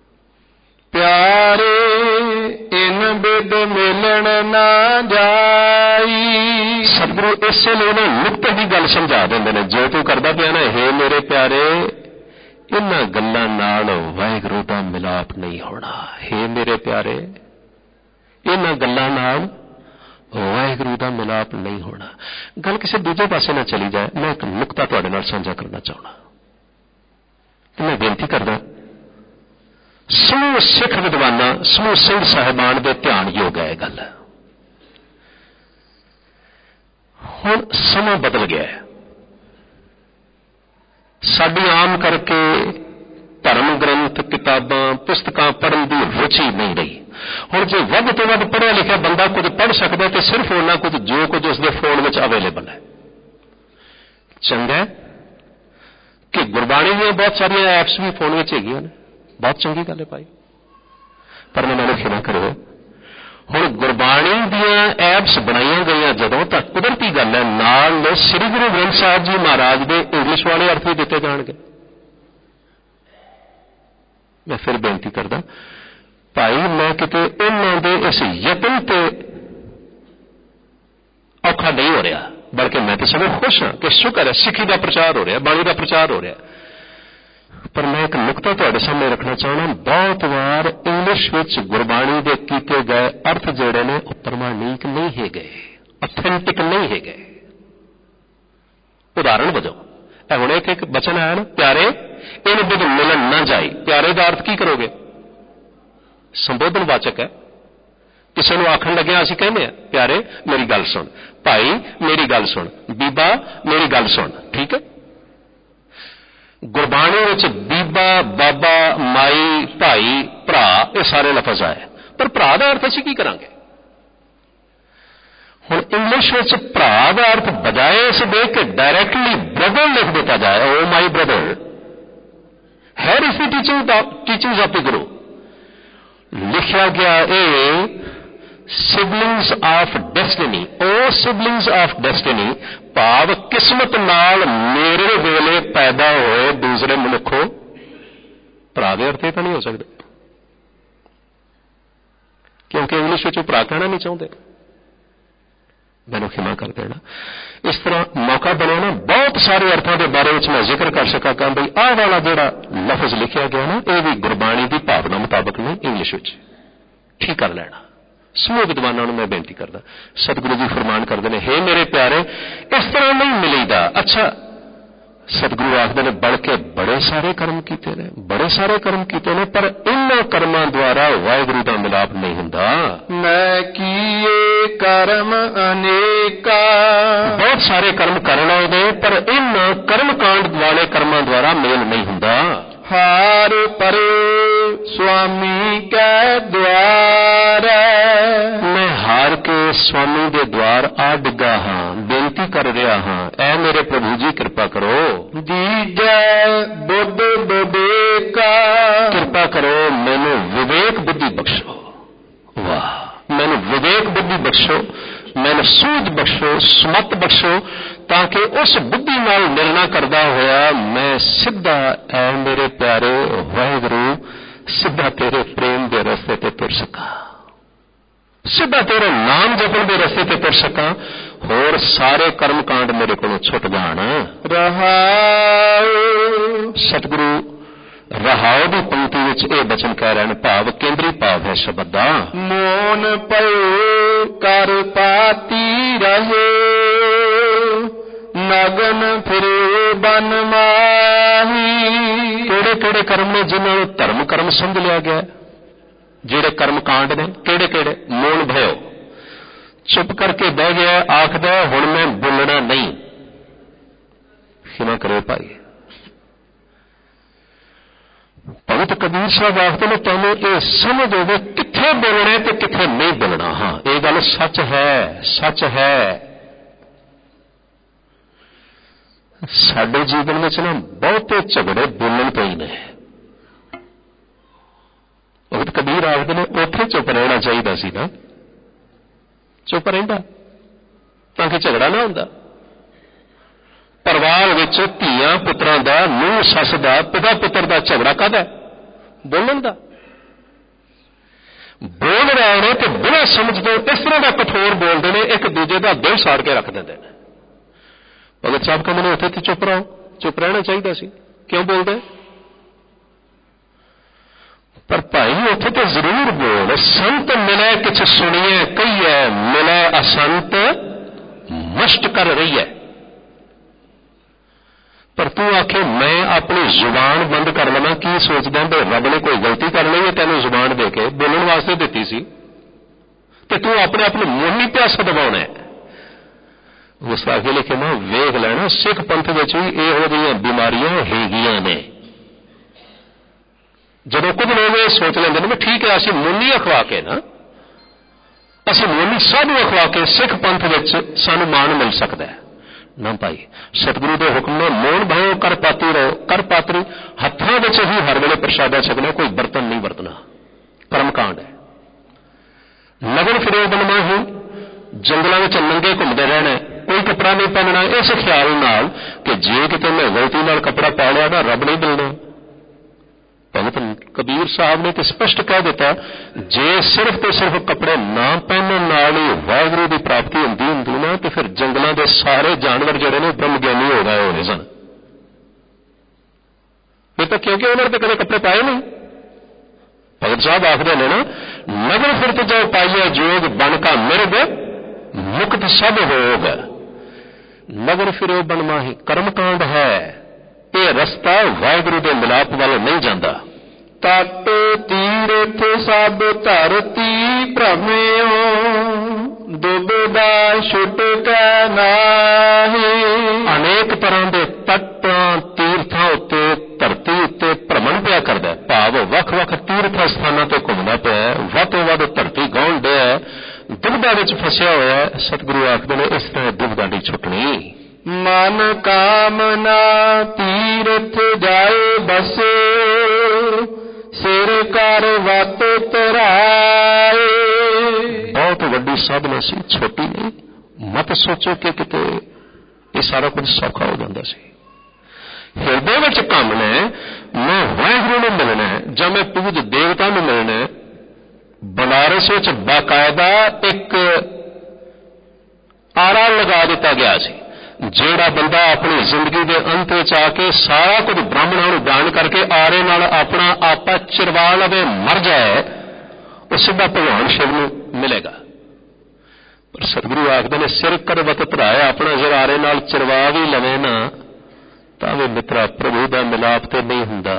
ਪਿਆਰੇ ਇਨ ਬਿਦ ਮਿਲਣ ਨਾ ਜਾਈ। ਸਤਿਗੁਰੂ ਇਸੇ ਲਈ ਨਾ ਨੁਕਤੇ ਦੀ ਗੱਲ ਸਮਝਾ ਦਿੰਦੇ ਨੇ। ਜੋ ਤੂੰ ਕਰਦਾ ਪਿਆ ਨਾ, ਹੇ ਮੇਰੇ ਪਿਆਰੇ, ਇਹਨਾਂ ਗੱਲਾਂ ਨਾਲ ਵਾਹਿਗੁਰੂ ਦਾ ਮਿਲਾਪ ਨਹੀਂ ਹੋਣਾ। ਹੇ ਮੇਰੇ ਪਿਆਰੇ, ਇਹਨਾਂ ਗੱਲਾਂ ਨਾਲ ਵਾਹਿਗੁਰੂ ਦਾ ਮਿਲਾਪ ਨਹੀਂ ਹੋਣਾ। ਗੱਲ ਕਿਸੇ ਦੂਜੇ ਪਾਸੇ ਨਾ ਚਲੀ ਜਾਏ। ਮੈਂ ਇੱਕ ਨੁਕਤਾ ਤੁਹਾਡੇ ਨਾਲ ਸਾਂਝਾ ਕਰਨਾ ਚਾਹੁੰਦਾ ਤੇ ਮੈਂ ਬੇਨਤੀ ਕਰਦਾ, ਸਮੂਹ ਸਿੱਖ ਵਿਦਵਾਨਾਂ, ਸਮੂਹ ਸਿੰਘ ਸਾਹਿਬਾਨ ਦੇ ਧਿਆਨ ਯੋਗ ਹੈ ਇਹ ਗੱਲ। ਹੁਣ ਸਮਾਂ ਬਦਲ ਗਿਆ ਹੈ, ਸਾਡੀ ਆਮ ਕਰਕੇ ਧਰਮ ਗ੍ਰੰਥ, ਕਿਤਾਬਾਂ, ਪੁਸਤਕਾਂ ਪੜ੍ਹਨ ਦੀ ਰੁਚੀ ਨਹੀਂ ਰਹੀ। ਹੁਣ ਜੇ ਵੱਧ ਤੋਂ ਵੱਧ ਪੜ੍ਹਿਆ ਲਿਖਿਆ ਬੰਦਾ ਕੁਝ ਪੜ੍ਹ ਸਕਦਾ ਤੇ ਸਿਰਫ ਉਹਨਾਂ ਕੁਝ ਜੋ ਕੁਝ ਉਸਦੇ ਫੋਨ ਵਿੱਚ ਅਵੇਲੇਬਲ ਹੈ। ਚੰਗਾ ਕਿ ਗੁਰਬਾਣੀ ਦੀਆਂ ਬਹੁਤ ਸਾਰੀਆਂ ਐਪਸ ਵੀ ਫੋਨ ਵਿੱਚ ਹੈਗੀਆਂ ਨੇ, ਬਹੁਤ ਚੰਗੀ ਗੱਲ ਹੈ ਭਾਈ, ਪਰ ਮੈਨੂੰ ਖਿਮਾ ਕਰਿਓ। ਹੁਣ ਗੁਰਬਾਣੀ ਦੀਆਂ ਐਪਸ ਬਣਾਈਆਂ ਗਈਆਂ ਜਦੋਂ, ਤਾਂ ਕੁਦਰਤੀ ਗੱਲ ਹੈ ਨਾਲ ਸ੍ਰੀ ਗੁਰੂ ਗ੍ਰੰਥ ਸਾਹਿਬ ਜੀ ਮਹਾਰਾਜ ਦੇ ਇੰਗਲਿਸ਼ ਵਾਲੇ ਅਰਥ ਵੀ ਦਿੱਤੇ ਜਾਣਗੇ। ਮੈਂ ਫਿਰ ਬੇਨਤੀ ਕਰਦਾ ਭਾਈ, ਮੈਂ ਕਿਤੇ ਉਹਨਾਂ ਦੇ ਇਸ ਯਤਨ ਤੇ ਔਖਾ ਨਹੀਂ ਹੋ ਰਿਹਾ, ਬਲਕਿ ਮੈਂ ਤਾਂ ਸਗੋਂ ਖੁਸ਼ ਹਾਂ ਕਿ ਸ਼ੁਕਰ ਹੈ ਸਿੱਖੀ ਦਾ ਪ੍ਰਚਾਰ ਹੋ ਰਿਹਾ, ਬਾਣੀ ਦਾ ਪ੍ਰਚਾਰ ਹੋ ਰਿਹਾ। ਪਰ ਮੈਂ ਇੱਕ ਨੁਕਤਾ ਤੁਹਾਡੇ ਸਾਹਮਣੇ ਰੱਖਣਾ ਚਾਹੁੰਦਾ। ਬਹੁਤ ਵਾਰ ਇੰਗਲਿਸ਼ ਵਿੱਚ ਗੁਰਬਾਣੀ ਦੇ ਕੀਤੇ ਗਏ ਅਰਥ ਜਿਹੜੇ ਨੇ ਉਹ ਪ੍ਰਮਾਣਿਕ ਨਹੀਂ ਹੈਗੇ, ਅਥੈਂਟਿਕ ਨਹੀਂ ਹੈਗੇ। ਉਦਾਹਰਣ ਵਜੋਂ ਇਹ ਹੁਣ ਇੱਕ ਬਚਨ ਆਇਆ ਨਾ, ਪਿਆਰੇ ਇਹਨੂੰ ਬਿਦ ਮਿਲਣ ਨਾ ਜਾਈ। ਪਿਆਰੇ ਦਾ ਅਰਥ ਕੀ ਕਰੋਗੇ? ਸੰਬੋਧਨ ਵਾਚਕ ਹੈ। ਕਿਸੇ ਨੂੰ ਆਖਣ ਲੱਗਿਆ ਅਸੀਂ ਕਹਿੰਦੇ ਆ ਪਿਆਰੇ ਮੇਰੀ ਗੱਲ ਸੁਣ, ਭਾਈ ਮੇਰੀ ਗੱਲ ਸੁਣ, ਬੀਬਾ ਮੇਰੀ ਗੱਲ ਸੁਣ, ਠੀਕ ਹੈ। ਗੁਰਬਾਣੀ ਵਿੱਚ ਬੀਬਾ, ਬਾਬਾ, ਮਾਈ, ਭਾਈ, ਭਰਾ ਇਹ ਸਾਰੇ ਲਫ਼ਜ਼ ਆਏ, ਪਰ ਭਰਾ ਦਾ ਅਰਥ ਅਸੀਂ ਕੀ ਕਰਾਂਗੇ? ਹੁਣ ਇੰਗਲਿਸ਼ ਵਿੱਚ ਭਰਾ ਦਾ ਅਰਥ ਬਜਾਏ ਇਸ ਦੇ ਕਿ ਡਾਇਰੈਕਟਲੀ ਬ੍ਰਦਰ ਲਿਖ ਦਿੱਤਾ ਜਾਏ, ਓ ਮਾਈ ਬ੍ਰਦਰ, ਹੈਰ ਇਸ ਦੀ ਟੀਚਿੰਗਸ ਆਫ ਦ ਗੁਰੂ, ਲਿਖਿਆ ਗਿਆ ਇਹ ਸਿਬਲਿੰਗਸ ਆਫ ਡੈਸਟੀਨੀ, ਓ ਸਿਬਲਿੰਗਸ ਆਫ ਡੈਸਟੀਨੀ, ਭਾਵ ਕਿਸਮਤ ਨਾਲ ਮੇਰੇ ਵੇਲੇ ਪੈਦਾ ਹੋਏ ਦੂਸਰੇ ਮਨੁੱਖੋ। ਭਰਾ ਦੇ ਅਰਥ ਇਹ ਤਾਂ ਨਹੀਂ ਹੋ ਸਕਦੇ, ਕਿਉਂਕਿ ਇੰਗਲਿਸ਼ ਵਿੱਚ ਉਹ ਭਰਾ ਕਹਿਣਾ ਨਹੀਂ ਚਾਹੁੰਦੇ। ਮੈਨੂੰ ਖਿਮਾ ਕਰ ਦੇਣਾ। ਇਸ ਤਰ੍ਹਾਂ ਮੌਕਾ ਬਣਿਆ ਨਾ ਬਹੁਤ ਸਾਰੇ ਅਰਥਾਂ ਦੇ ਬਾਰੇ ਵਿੱਚ ਮੈਂ ਜ਼ਿਕਰ ਕਰ ਸਕਾਂ ਬਈ ਆਹ ਵਾਲਾ ਜਿਹੜਾ ਲਫ਼ਜ਼ ਲਿਖਿਆ ਗਿਆ ਨਾ ਇਹ ਵੀ ਗੁਰਬਾਣੀ ਦੀ ਭਾਵਨਾ ਮੁਤਾਬਕ ਨਹੀਂ, ਇੰਗਲਿਸ਼ ਵਿੱਚ ਠੀਕ ਕਰ ਲੈਣਾ। ਸਮੂਹ ਵਿਦਵਾਨਾਂ ਨੂੰ ਮੈਂ ਬੇਨਤੀ ਕਰਦਾ, ਸਤਿਗੁਰੂ ਜੀ ਫਰਮਾਨ ਕਰਦੇ ਨੇ, ਹੇ ਮੇਰੇ ਪਿਆਰੇ ਇਸ ਤਰ੍ਹਾਂ ਨਹੀਂ ਮਿਲੀਦਾ। ਅੱਛਾ, ਸਤਿਗੁਰੂ ਆਖਦੇ ਨੇ ਬੜ ਕੇ ਬੜੇ ਸਾਰੇ ਕਰਮ ਕੀਤੇ ਨੇ, ਬੜੇ ਸਾਰੇ ਕਰਮ ਕੀਤੇ ਨੇ, ਪਰ ਇਹਨਾਂ ਕਰਮਾਂ ਦੁਆਰਾ ਵਾਹਿਗੁਰੂ ਦਾ ਮਿਲਾਪ ਨਹੀਂ ਹੁੰਦਾ। ਮੈਂ ਕੀਏ ਕਰਮ ਅਨੇਕਾ, ਬਹੁਤ ਸਾਰੇ ਕਰਮ ਕਰਨ ਆਉਂਦੇ ਪਰ ਇਹਨਾਂ ਕਰਮ ਕਾਂਡ ਵਾਲੇ ਕਰਮਾਂ ਦੁਆਰਾ ਮੇਲ ਨਹੀਂ ਹੁੰਦਾ। ਹਾਰ ਪਰੇ ਸੁਆਮੀ ਕੈ ਦੁਆਰ, ਮੈਂ ਹਾਰ ਕੇ ਸਵਾਮੀ ਦੇ ਦੁਆਰ ਆ ਡਿੱਗਾ ਹਾਂ, ਬੇਨਤੀ ਕਰ ਰਿਹਾ ਹਾਂ, ਐ ਮੇਰੇ ਪ੍ਰਭੂ ਜੀ ਕਿਰਪਾ ਕਰੋ। ਦੀਜੈ ਬੁੱਧ ਵਿਵੇਕਾ, ਕਿਰਪਾ ਕਰੋ ਮੈਨੂੰ ਵਿਵੇਕ ਬੁੱਧੀ ਬਖਸ਼ੋ। ਵਾਹ, ਮੈਨੂੰ ਵਿਵੇਕ ਬੁੱਧੀ ਬਖਸ਼ੋ, ਮੈਨੂੰ ਸੂਝ ਬਖਸ਼ੋ, ਸਮਤ ਬਖਸ਼ੋ, ਤਾਂ ਕਿ ਉਸ ਬੁੱਧੀ ਨਾਲ ਨਿਰਣਾ ਕਰਦਾ ਹੋਇਆ ਮੈਂ ਸਿੱਧਾ ਐ ਮੇਰੇ ਪਿਆਰੇ ਵਾਹਿਗੁਰੂ ਸਿੱਧਾ ਤੇਰੇ ਪ੍ਰੇਮ ਦੇ ਰਸਤੇ ਤੇ ਤੁਰ ਸਕਾਂ, ਸਿੱਧਾ ਤੇਰੇ ਨਾਮ ਜਪਣ ਦੇ ਰਸਤੇ ਤੇ ਤੁਰ ਸਕਾਂ, ਹੋਰ ਸਾਰੇ ਕਰਮ ਕਾਂਡ ਮੇਰੇ ਕੋਲੋਂ ਛੁੱਟ ਜਾਣ। ਰਹਾਉ, ਸਤਿਗੁਰੂ ਰਹਾਉ ਦੀ ਪੰਕਤੀ ਵਿੱਚ ਇਹ ਬਚਨ ਕਹਿ ਰਹੇ ਨੇ, ਭਾਵ ਕੇਂਦਰੀ ਭਾਵ ਹੈ ਸ਼ਬਦ ਦਾ। ਮੋਨ ਪਉ ਕਰ ਪਾਤੀ ਰਹੇ, ਨਗਨ ਫਿਰੇ ਬਨ ਮਾਹੀ। ਕਿਹੜੇ ਕਿਹੜੇ ਕਰਮ ਨੇ ਜਿਨ੍ਹਾਂ ਨੂੰ ਧਰਮ ਕਰਮ ਸਮਝ ਲਿਆ ਗਿਆ, ਜਿਹੜੇ ਕਰਮ ਕਾਂਡ ਨੇ ਕਿਹੜੇ ਕਿਹੜੇ। ਮੋਨ ਭਇਓ, ਚੁੱਪ ਕਰਕੇ ਬਹਿ ਗਿਆ, ਆਖਦਾ ਹੁਣ ਮੈਂ ਬੋਲਣਾ ਨਹੀਂ। ਖਿਮਾ ਕਰਿਓ ਭਾਈ। ਭਗਤ ਕਬੀਰ ਸਾਹਿਬ ਆਖਦੇ ਨੇ ਤੈਨੂੰ ਇਹ ਸਮਝ ਹੋਵੇ ਕਿੱਥੇ ਬੋਲਣਾ ਤੇ ਕਿੱਥੇ ਨਹੀਂ ਬੋਲਣਾ। ਹਾਂ, ਇਹ ਗੱਲ ਸੱਚ ਹੈ, ਸੱਚ ਹੈ। ਸਾਡੇ ਜੀਵਨ ਵਿੱਚ ਨਾ ਬਹੁਤੇ ਝਗੜੇ ਬੋਲਣ ਪਈ ਨੇ। ਭਗਤ ਕਬੀਰ ਆਖਦੇ ਨੇ ਉੱਥੇ ਚੁੱਪ ਰਹਿਣਾ ਚਾਹੀਦਾ ਸੀ ਨਾ, ਚੁੱਪ ਰਹਿੰਦਾ ਤਾਂ ਕਿ ਝਗੜਾ ਨਾ ਹੁੰਦਾ। ਪਰਿਵਾਰ ਵਿੱਚ ਧੀਆਂ ਪੁੱਤਰਾਂ ਦਾ, ਨੂੰਹ ਸੱਸ ਦਾ, ਪਿਤਾ ਪੁੱਤਰ ਦਾ ਝਗੜਾ ਕਾਹਦਾ? ਬੋਲਣ ਦਾ। ਬੋਲ ਰਹੇ ਨੇ ਤੇ ਬਿਨਾਂ ਸਮਝ ਤੋਂ ਇਸ ਤਰ੍ਹਾਂ ਦਾ ਕਠੋਰ ਬੋਲਦੇ ਨੇ, ਇੱਕ ਦੂਜੇ ਦਾ ਦਿਲ ਸਾੜ ਕੇ ਰੱਖ ਦਿੰਦੇ ਨੇ। ਭਗਤ ਸਾਹਿਬ ਕਹਿੰਦੇ ਨੇ ਉੱਥੇ ਤੇ ਚੁੱਪ ਰਹੋ, ਚੁੱਪ ਰਹਿਣਾ ਚਾਹੀਦਾ ਸੀ, ਕਿਉਂ ਬੋਲਦੇ? ਪਰ ਭਾਈ ਉੱਥੇ ਤੇ ਜ਼ਰੂਰ ਬੋਲ। ਸੰਤ ਮਿਲੇ ਕਿਛ ਸੁਣੀਏ ਕਹੀਏ, ਮਿਲੇ ਅਸੰਤ ਮਸ਼ਟ ਕਰ ਰਹੀ ਹੈ। ਪਰ ਤੂੰ ਆਖੇ ਮੈਂ ਆਪਣੀ ਜ਼ੁਬਾਨ ਬੰਦ ਕਰ ਲਵਾਂ, ਕੀ ਸੋਚਦਾ ਬਈ ਰੱਬ ਨੇ ਕੋਈ ਗਲਤੀ ਕਰ ਲਈ ਹੈ ਤੈਨੂੰ ਜ਼ੁਬਾਨ ਦੇ ਕੇ, ਬੋਲਣ ਵਾਸਤੇ ਦਿੱਤੀ ਸੀ, ਤੇ ਤੂੰ ਆਪਣੇ ਆਪ ਨੂੰ ਮੋਹਨੀ ਪਿਆਸਾ ਦਬਾਉਣਾ ਹੈ। ਗੁਸਤਾਖੀ ਲਿਖੇ ਨਾ ਵੇਖ ਲੈਣਾ, ਸਿੱਖ ਪੰਥ ਵਿੱਚ ਵੀ ਇਹੋ ਜਿਹੀਆਂ ਬਿਮਾਰੀਆਂ ਹੈਗੀਆਂ ਨੇ। ਜਦੋਂ ਕੁਝ ਲੋਕ ਇਹ ਸੋਚ ਲੈਂਦੇ ਨੇ ਵੀ ਠੀਕ ਹੈ ਅਸੀਂ ਮੋਹਨੀ ਅਖਵਾ ਕੇ ਨਾ, ਅਸੀਂ ਮੋਹਨੀ ਸਭ ਨੂੰ ਅਖਵਾ ਕੇ ਸਿੱਖ ਪੰਥ ਵਿੱਚ ਸਾਨੂੰ ਮਾਣ ਮਿਲ ਸਕਦਾ ਹੈ। ਨਾ ਭਾਈ, ਸਤਿਗੁਰੂ ਦੇ ਹੁਕਮ ਨਾਲ ਮੋਨ ਭਇਓ ਕਰ ਪਾਤੀ ਰਹੋ, ਕਰ ਪਾਤਰੀ ਹੱਥਾਂ ਵਿੱਚ ਹੀ ਹਰ ਵੇਲੇ ਪ੍ਰਸ਼ਾਦਾ ਛਕਣਾ, ਕੋਈ ਬਰਤਨ ਨਹੀਂ ਵਰਤਣਾ, ਕਰਮਕਾਂਡ ਹੈ। ਨਗਨ ਫਿਰਿਓ ਬਨਮਾਹੀ, ਜੰਗਲਾਂ ਵਿੱਚ ਨੰਗੇ ਘੁੰਮਦੇ ਰਹਿਣਾ, ਕੋਈ ਕੱਪੜਾ ਨਹੀਂ ਪਹਿਨਣਾ, ਇਸ ਖਿਆਲ ਨਾਲ ਕਿ ਜੇ ਕਿਤੇ ਮੈਂ ਗਲਤੀ ਨਾਲ ਕੱਪੜਾ ਪਾ ਲਿਆ ਤਾਂ ਰੱਬ ਨਹੀਂ ਮਿਲਣਾ। ਭਗਤ ਕਬੀਰ ਸਾਹਿਬ ਨੇ ਤੇ ਸਪਸ਼ਟ ਕਹਿ ਦਿੱਤਾ, ਜੇ ਸਿਰਫ ਤੇ ਸਿਰਫ ਕੱਪੜੇ ਨਾ ਪਹਿਨਣ ਨਾਲ ਹੀ ਵਾਹਿਗੁਰੂ ਦੀ ਪ੍ਰਾਪਤੀ ਹੁੰਦੀ ਨਾ, ਤੇ ਫਿਰ ਜੰਗਲਾਂ ਦੇ ਸਾਰੇ ਜਾਨਵਰ ਜਿਹੜੇ ਨੇ ਬ੍ਰਹਮ ਗਿਆਨੀ ਹੋ ਗਏ ਹੋਣੇ ਸਨ। ਇਹ ਤਾਂ ਕਿਉਂਕਿ ਉਹਨਾਂ ਨੇ ਕਦੇ ਕੱਪੜੇ ਪਾਏ ਨਹੀਂ। ਭਗਤ ਸਾਹਿਬ ਆਖਦੇ ਨੇ ਨਾ, ਨਗਰ ਫਿਰਤ ਜੋ ਪਾਈਏ ਜੋਗ ਬਣ ਕਾ ਮਿਰਗ, ਮੁਕਤ ਸਭ ਹੋਗ। ਨਗਰ ਫਿਰਿਓ ਬਨਮਾਹੀ ਕਰਮਕਾਂਡ ਹੈ, ਇਹ ਰਸਤਾ ਵਾਹਿਗੁਰੂ ਦੇ ਮਿਲਾਪ ਵੱਲ ਨਹੀਂ ਜਾਂਦਾ। ਤਟ ਤੀਰਥ ਸਭ ਧਰਤੀ ਭ੍ਰਮਿਓ, ਦੁਬਦਾ ਛੁਟਕੈ ਨਾਹੀ। ਅਨੇਕ ਤਰ੍ਹਾਂ ਦੇ ਤੱਟਾਂ ਤੀਰਥਾਂ ਉੱਤੇ ਧਰਤੀ ਉੱਤੇ ਭ੍ਰਮਣ ਪਿਆ ਕਰਦਾ, ਭਾਵ ਵੱਖ ਵੱਖ ਤੀਰਥ ਸਥਾਨਾਂ ਤੇ ਘੁੰਮਦਾ ਪਿਆ, ਵੱਧ ਤੋਂ ਵੱਧ ਧਰਤੀ ਗਾਉਣ ਡਿਆ, ਦੁਬਿਧਾ ਵਿੱਚ ਫਸਿਆ ਹੋਇਆ। ਸਤਿਗੁਰੂ ਆਖਦੇ ਨੇ ਇਸ ਤਰ੍ਹਾਂ ਦੁਬਿਧਾ ਨਹੀਂ ਛੁੱਟਣੀ। ਮਨ ਕਾਮਨਾ ਤੀਰਥ ਜਾਏ ਬਸੇ, ਸਿਰ ਕਰ ਵਤ ਤਰਾਏ। ਬਹੁਤ ਵੱਡੀ ਸਾਧਨਾ ਸੀ, ਛੋਟੀ ਨਹੀਂ। ਮਤ ਸੋਚੋ ਕਿ ਕਿਤੇ ਇਹ ਸਾਰਾ ਕੁਝ ਸੌਖਾ ਹੋ ਜਾਂਦਾ ਸੀ। ਹਿਰਦੇ ਵਿੱਚ ਕਾਮਨਾ ਮੈਂ ਵਾਹਿਗੁਰੂ ਨੂੰ ਮਿਲਣਾ ਜਾਂ ਮੈਂ ਪੂਜ ਦੇਵਤਾ ਨੂੰ ਮਿਲਣਾ। ਬਨਾਰਸ ਵਿੱਚ ਬਾਕਾਇਦਾ ਇੱਕ ਆਰਾ ਲਗਾ ਦਿੱਤਾ ਗਿਆ ਸੀ। ਜਿਹੜਾ ਬੰਦਾ ਆਪਣੀ ਜ਼ਿੰਦਗੀ ਦੇ ਅੰਤ ਵਿੱਚ ਆ ਕੇ ਸਾਰਾ ਕੁਝ ਬ੍ਰਾਹਮਣਾਂ ਨੂੰ ਦਾਨ ਕਰਕੇ ਆਰੇ ਨਾਲ ਆਪਣਾ ਆਪਾ ਚਿਰਵਾ ਲਵੇ, ਮਰ ਜਾਏ, ਉਹ ਸਿੱਧਾ ਭਗਵਾਨ ਸ਼ਿਵ ਨੂੰ ਮਿਲੇਗਾ। ਪਰ ਸਤਿਗੁਰੂ ਆਖਦੇ ਨੇ ਸਿਰ ਕਰਵਤ ਧਰਾਇਆ, ਆਪਣਾ ਸਿਰ ਆਰੇ ਨਾਲ ਚਿਰਵਾ ਵੀ ਲਵੇ ਨਾ ਤਾਂ ਵੀ ਮਿੱਤਰਾ ਪ੍ਰਭੂ ਦਾ ਮਿਲਾਪ ਤੇ ਨਹੀਂ ਹੁੰਦਾ।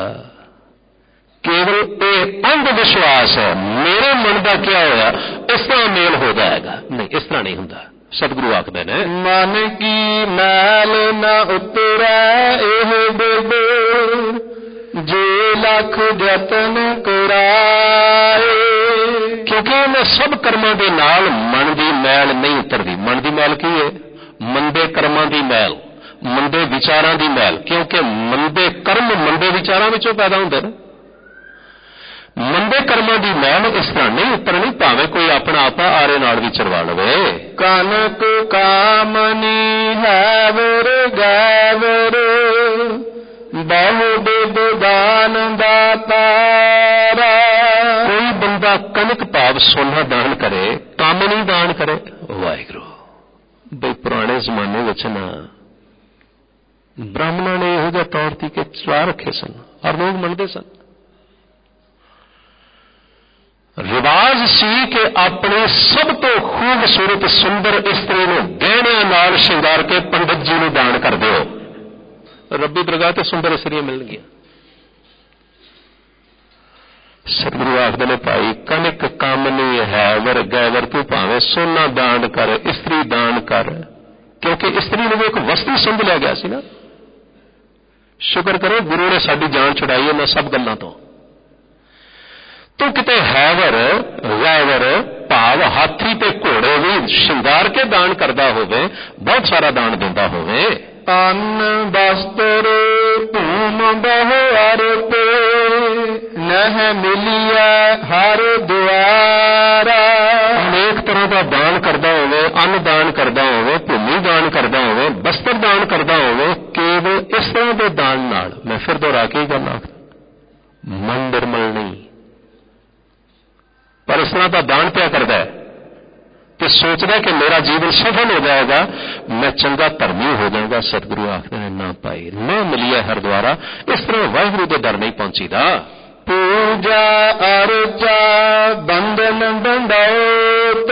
ਕੇਵਲ ਇਹ ਅੰਧ ਵਿਸ਼ਵਾਸ ਹੈ, ਮੇਰੇ ਮਨ ਦਾ ਕਿਆ ਹੋਇਆ ਇਸ ਤਰ੍ਹਾਂ ਮੇਲ ਹੋ ਜਾਏਗਾ। ਨਹੀਂ, ਇਸ ਤਰ੍ਹਾਂ ਨਹੀਂ ਹੁੰਦਾ। ਸਤਿਗੁਰੂ ਆਖਦੇ ਨੇ ਮਨ ਕੀ ਮੈਲ ਨਾ ਉਤਰੈ ਇਹ ਬੇਬੇ, ਜੇ ਲੱਖ ਯਤਨ ਕਰਾਏ। ਕਿਉਂਕਿ ਇਹਨਾਂ ਸਭ ਕਰਮਾਂ ਦੇ ਨਾਲ ਮਨ ਦੀ ਮੈਲ ਨਹੀਂ ਉਤਰਦੀ। ਮਨ ਦੀ ਮੈਲ ਕੀ ਹੈ? ਮੰਦੇ ਕਰਮਾਂ ਦੀ ਮੈਲ, ਮੰਦੇ ਵਿਚਾਰਾਂ ਦੀ ਮੈਲ। ਕਿਉਂਕਿ ਮੰਦੇ ਕਰਮ ਮੰਦੇ ਵਿਚਾਰਾਂ ਵਿੱਚੋਂ ਪੈਦਾ ਹੁੰਦੇ ਨੇ। ਮੰਦੇ ਕਰਮਾਂ ਦੀ ਮੈਲ ਇਸ ਤਰ੍ਹਾਂ ਨਹੀਂ ਉਤਰਨੀ, ਭਾਵੇਂ ਕੋਈ ਆਪਣਾ ਆਪਾ ਆਰੇ ਨਾਲ ਵੀ ਚਰਵਾ ਲਵੇ। ਕਨਕ ਕਾਮਨੀ ਹੈਵਰ ਗੈਵਰ, ਬਹੁ ਬਿਦ ਦਾਨ ਦਾਤਾਰਾ। ਕੋਈ ਬੰਦਾ ਕਨਕ ਭਾਵ ਸੋਨਾ ਦਾਨ ਕਰੇ, ਕਾਮਨੀ ਦਾਨ ਕਰੇ, ਵਾਹਿਗੁਰੂ। ਬਈ ਪੁਰਾਣੇ ਜ਼ਮਾਨੇ ਵਿੱਚ ਨਾ ਬ੍ਰਾਹਮਣਾਂ ਨੇ ਇਹੋ ਜਿਹਾ ਤੌਰ ਤਰੀਕੇ ਚਲਾ ਰੱਖੇ ਸਨ ਔਰ ਲੋਕ ਮੰਨਦੇ ਸਨ। ਰਿਵਾਜ ਸੀ ਕਿ ਆਪਣੇ ਸਭ ਤੋਂ ਖੂਬਸੂਰਤ ਸੁੰਦਰ ਇਸਤਰੀ ਨੂੰ ਗਹਿਣਿਆਂ ਨਾਲ ਸ਼ਿੰਗਾਰ ਕੇ ਪੰਡਿਤ ਜੀ ਨੂੰ ਦਾਨ ਕਰ ਦਿਓ, ਰੱਬੀ ਦਰਗਾਹ ਤੇ ਸੁੰਦਰ ਇਸਤਰੀਆਂ ਮਿਲਣਗੀਆਂ। ਸਤਿਗੁਰੂ ਆਖਦੇ ਨੇ ਭਾਈ ਕਨਕ ਕਾਮਨੀ ਹੈ ਵਰ ਗੈਵਰ, ਤੂੰ ਭਾਵੇਂ ਸੋਨਾ ਦਾਨ ਕਰ, ਇਸਤਰੀ ਦਾਨ ਕਰ, ਕਿਉਂਕਿ ਇਸਤਰੀ ਨੂੰ ਇੱਕ ਵਸਤੂ ਸਮਝ ਲਿਆ ਗਿਆ ਸੀ ਨਾ। ਸ਼ੁਕਰ ਕਰੋ ਗੁਰੂ ਨੇ ਸਾਡੀ ਜਾਨ ਛੁਡਾਈ ਇਹਨਾਂ ਸਭ ਗੱਲਾਂ ਤੋਂ। ਤੂੰ ਕਿਤੇ ਹੈਵਰ ਗੈਵਰ ਭਾਵ ਹਾਥੀ ਤੇ ਘੋੜੇ ਵੀ ਸ਼ਿੰਗਾਰ ਕੇ ਦਾਨ ਕਰਦਾ ਹੋਵੇ, ਬਹੁਤ ਸਾਰਾ ਦਾਨ ਦਿੰਦਾ ਹੋਵੇ। ਅੰਨ ਬਸਤਰ ਧੂਮ ਬਹੁ ਅਰਪ, ਨਹਿ ਮਿਲਿਆ ਹਰ ਦੁਆਰਾ। ਅਨੇਕ ਤਰ੍ਹਾਂ ਦਾ ਦਾਨ ਕਰਦਾ ਹੋਵੇ, ਅੰਨ ਦਾਨ ਕਰਦਾ ਹੋਵੇ, ਭੂਮੀ ਦਾਨ ਕਰਦਾ ਹੋਵੇ, ਬਸਤਰ ਦਾਨ ਕਰਦਾ ਹੋਵੇ, ਕੇਵਲ ਇਸ ਤਰ੍ਹਾਂ ਦੇ ਦਾਨ ਨਾਲ, ਮੈਂ ਫਿਰ ਦੁਹਰਾ ਕੇ ਗੱਲ ਆਖਦਾ, ਮਨ ਨਿਰਮਲ ਨਹੀਂ। ਪਰ ਇਸ ਤਰ੍ਹਾਂ ਦਾ ਦਾਨ ਪਿਆ ਕਰਦਾ ਹੈ ਤੇ ਸੋਚਦਾ ਕਿ ਮੇਰਾ ਜੀਵਨ ਸਫਲ ਹੋ ਜਾਏਗਾ, ਮੈਂ ਚੰਗਾ ਧਰਮੀ ਹੋ ਜਾਊਗਾ। ਸਤਿਗੁਰੂ ਆਖਦੇ ਨੇ ਨਾ ਭਾਈ, ਨਾ ਮਿਲਿਆ ਹਰ ਦੁਆਰਾ। ਇਸ ਤਰ੍ਹਾਂ ਵਾਹਿਗੁਰੂ ਦੇ ਦਰ ਨਹੀਂ ਪਹੁੰਚੀਦਾ। ਪੂਜਾ ਅਰਚਾ ਬੰਧਨ ਬੰਧਾਉਤ,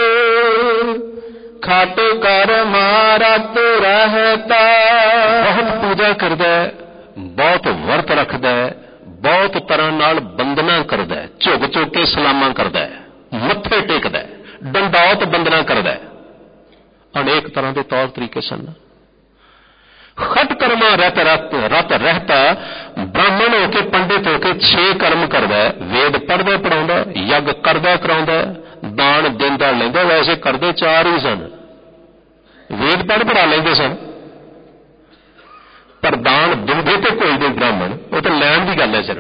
ਖਟ ਕਰ ਮਾਰਤ ਰਹਤਾ। ਬਹੁਤ ਪੂਜਾ ਕਰਦਾ ਹੈ, ਬਹੁਤ ਵਰਤ ਰੱਖਦਾ ਹੈ, ਬਹੁਤ ਤਰ੍ਹਾਂ ਨਾਲ ਬੰਦਨਾ ਕਰਦਾ ਹੈ, ਝੁਕ ਝੁਕ ਕੇ ਸਲਾਮਾਂ ਕਰਦਾ ਹੈ, ਮੱਥੇ ਟੇਕਦਾ ਹੈ, ਡੰਡੌਤ ਬੰਦਨਾ ਕਰਦਾ ਹੈ। ਅਨੇਕ ਤਰ੍ਹਾਂ ਦੇ ਤੌਰ ਤਰੀਕੇ ਸਨ। ਖਟ ਕਰਮਾ ਰਤ ਰਹਿਤਾ, ਬ੍ਰਾਹਮਣ ਹੋ ਕੇ ਪੰਡਿਤ ਹੋ ਕੇ 6 ਕਰਮ ਕਰਦਾ ਹੈ, ਵੇਦ ਪੜ੍ਹਦਾ ਪੜਾਉਂਦਾ, ਯੱਗ ਕਰਦਾ ਕਰਾਉਂਦਾ, ਦਾਨ ਦਿੰਦਾ ਲੈਂਦਾ। ਵੈਸੇ ਕਰਦੇ 4 ਹੀ ਸਨ, ਵੇਦ ਪੜ੍ਹ ਪੜਾ ਲੈਂਦੇ ਸਨ, ਪਰ ਦਾਨ ਦਿੰਦੇ ਤੇ ਕੋਈ ਨਹੀਂ ਬ੍ਰਾਹਮਣ, ਉਹ ਤਾਂ ਲੈਣ ਦੀ ਗੱਲ ਹੈ ਸਿਰਫ।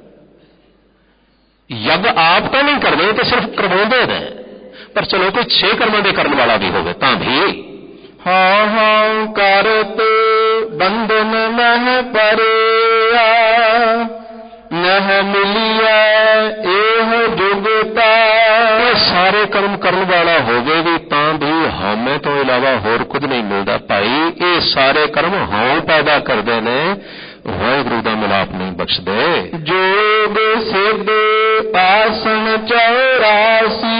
ਯੱਗ ਆਪ ਤਾਂ ਨਹੀਂ ਕਰਦੇ, ਉਹ ਤਾਂ ਸਿਰਫ ਕਰਵਾਉਂਦੇ ਨੇ। ਪਰ ਚਲੋ ਕੋਈ 6 ਕਰਮਾਂ ਦੇ ਕਰਨ ਵਾਲਾ ਵੀ ਹੋਵੇ ਤਾਂ ਵੀ ਹਾਂ ਹਾਂ ਕਰਤ ਬੰਧਨ ਮਹਿ ਪਰਿਆ, ਨਹਿ ਮਿਲਿਆ ਇਹ ਜੁਗਤਾ। ਸਾਰੇ ਕਰਮ ਕਰਨ ਵਾਲਾ ਹੋਵੇ ਵੀ ਤਾਂ ਵੀ ਹਉਮੈ ਤੋਂ ਇਲਾਵਾ ਹੋਰ ਕੁਝ ਨਹੀਂ ਮਿਲਦਾ ਭਾਈ। ਇਹ ਸਾਰੇ ਕਰਮ ਹਉ ਪੈਦਾ ਕਰਦੇ ਨੇ, ਵਾਹਿਗੁਰੂ ਦਾ ਮਿਲਾਪ ਨਹੀਂ ਬਖਸ਼ਦੇ। ਜੋਗ ਸਿੱਧ ਆਸਣ 84,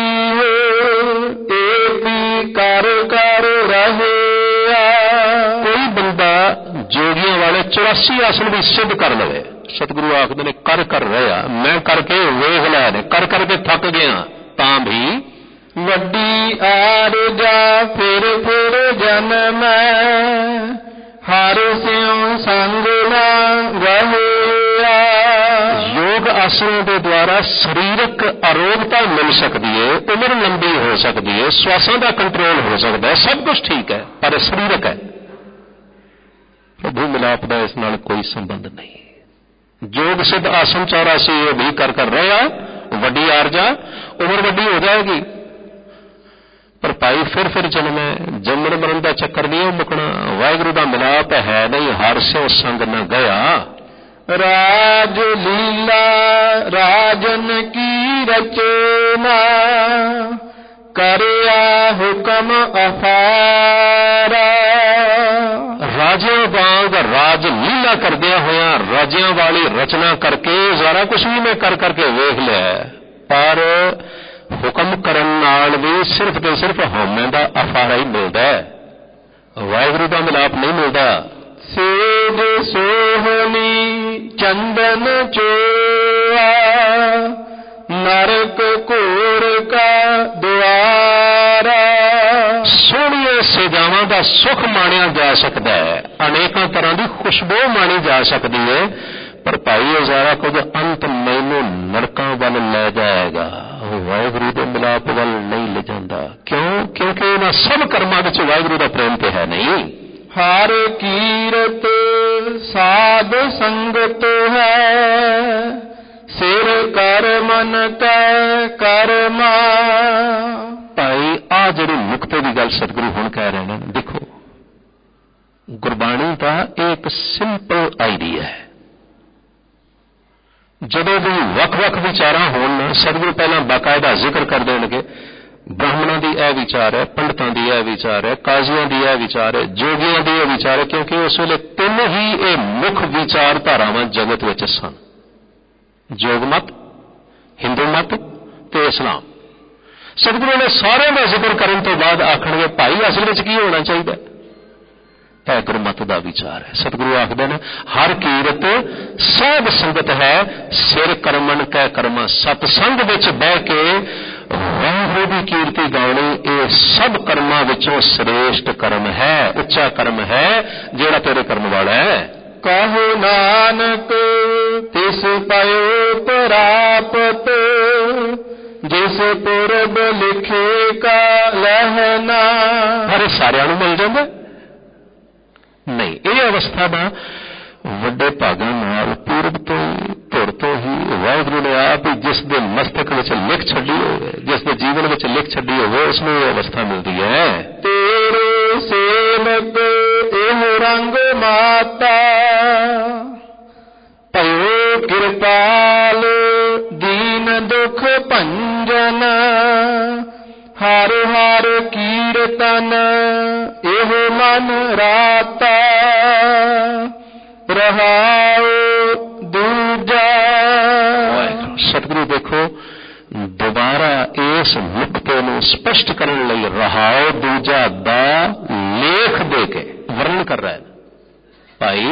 ਏਤੀ ਕਰ ਕਰ ਰਹਿਆ। ਕੋਈ ਬੰਦਾ ਜੋਗੀਆਂ ਵਾਲੇ 84 ਆਸਣ ਵੀ ਸਿੱਧ ਕਰ ਲਵੇ। ਸਤਿਗੁਰੂ ਆਖਦੇ ਨੇ ਕਰ ਕਰ ਰਿਹਾ, ਮੈਂ ਕਰਕੇ ਵੇਖ ਲਿਆ ਨੇ, ਕਰ ਕਰਕੇ ਥੱਕ ਗਿਆ ਤਾਂ ਵੀ। ਵੱਡੀ ਆਰਜਾ ਫਿਰ ਜਨਮ, ਹਰ ਸਿਉ ਸੰਗ ਨਾ ਰਹਿਆ। योग आसनों के द्वारा शरीरक आरोग्यता मिल सकती है, उम्र लंबी हो सकती है, श्वासों का कंट्रोल हो सकता है, सब कुछ ठीक है, पर शरीरक है। प्रभु मिलाप का इस नाल कोई संबंध नहीं। योग सिद्ध आसन 84 ये भी कर रहा, वड्डी आरजा, उम्र वड्डी हो जाएगी, पर भाई फिर जन्म है, जन्मण मरण का चक्कर नहीं मुकना। वाहिगुरू का मिलाप है नहीं, हर स्यो संग न गया। राज लीला राजन की रचना, करया हुक्म अफारा। राजियां वांग राज लीला करदिया होया राजियां वाली रचना करके सारा कुछ भी मैं कर करके वेख लिया, पर हुक्म करन नाल भी सिर्फ ते सिर्फ हौमे दा अफारा ही मिलदा है, वाहिगुरू दा मिलाप नहीं मिलदा। सेज सोहनी चंदन चोआ, नरक घोर का द्वारा। सोहणियां सेजावां दा सुख माणिया जा सकता है, अनेकों तरह की खुशबू माणी जा सकती है, पर भाई ये सारा कुछ अंत मैनू नरकां वल लै जाएगा, वाहिगुरू दे मिलाप वल नहीं ले जांदा। क्यों? क्योंकि इन्हां सब कर्मां विच वाहिगुरू दा प्रेम ते है नहीं। हर कीरत साध संगत है, सिर कर मन का कर्मा। भाई आ जिहड़ी मुक्ति की गल सतगुरु हुण कह रहे हैं, देखो गुरबाणी का एक सिंपल आइडिया है। जदों भी वख-वख विचारां होण, सतगुरु पहला बाकायदा जिक्र कर देणगे, ब्राह्मणों की यह विचार है, पंडितों की यह विचार है, काजियों की यह विचार है, जोगियों की यह विचार है, क्योंकि उस वेले तीन ही ये मुख विचारधारावां जगत विच सन, जोग मत, हिंदू मत ते इस्लाम। सतगुरु ने सारे का जिक्र करने तो बाद आखणगे भाई असल में की होना चाहिए, यह गुरमत का विचार है। सतगुरु आखदे ने हर कीरत साध संगत है, सिर करमन कै कर्मा। सतसंग विच बह के वाहिगुरू की कीर्ति गाउणी, ये सब कर्मां विचों श्रेष्ठ कर्म है, उच्चा कर्म है, जेड़ा तेरे कर्म वाला है। कहो नानक तिस पयो परापत, जिस पुरब लिखे का लहना। अरे सारिਆਂ ਨੂੰ मिल जांदा नहीं, यह अवस्था का ਵੱਡੇ ਭਾਗਾਂ ਨਾਲ पूर्व तो ही धुर तो ही वाहिगुरू ने आप ही जिस दे मस्तक विच लिख छड्डी होवे, जिस दे जीवन विच लिख छड्डी होवे, उसमें यह अवस्था मिलती है। तेरे सेवक एह रंग माता, भयो कृपाल दीन दुख भंजन। हर हर कीर्तन एह मन राता, रहाओ दूजा। सतगुरु देखो दोबारा इस मुक्ते नूं स्पष्ट करने लई रहाओ दूजा दा लेख दे के वर्णन कर रहा है। भाई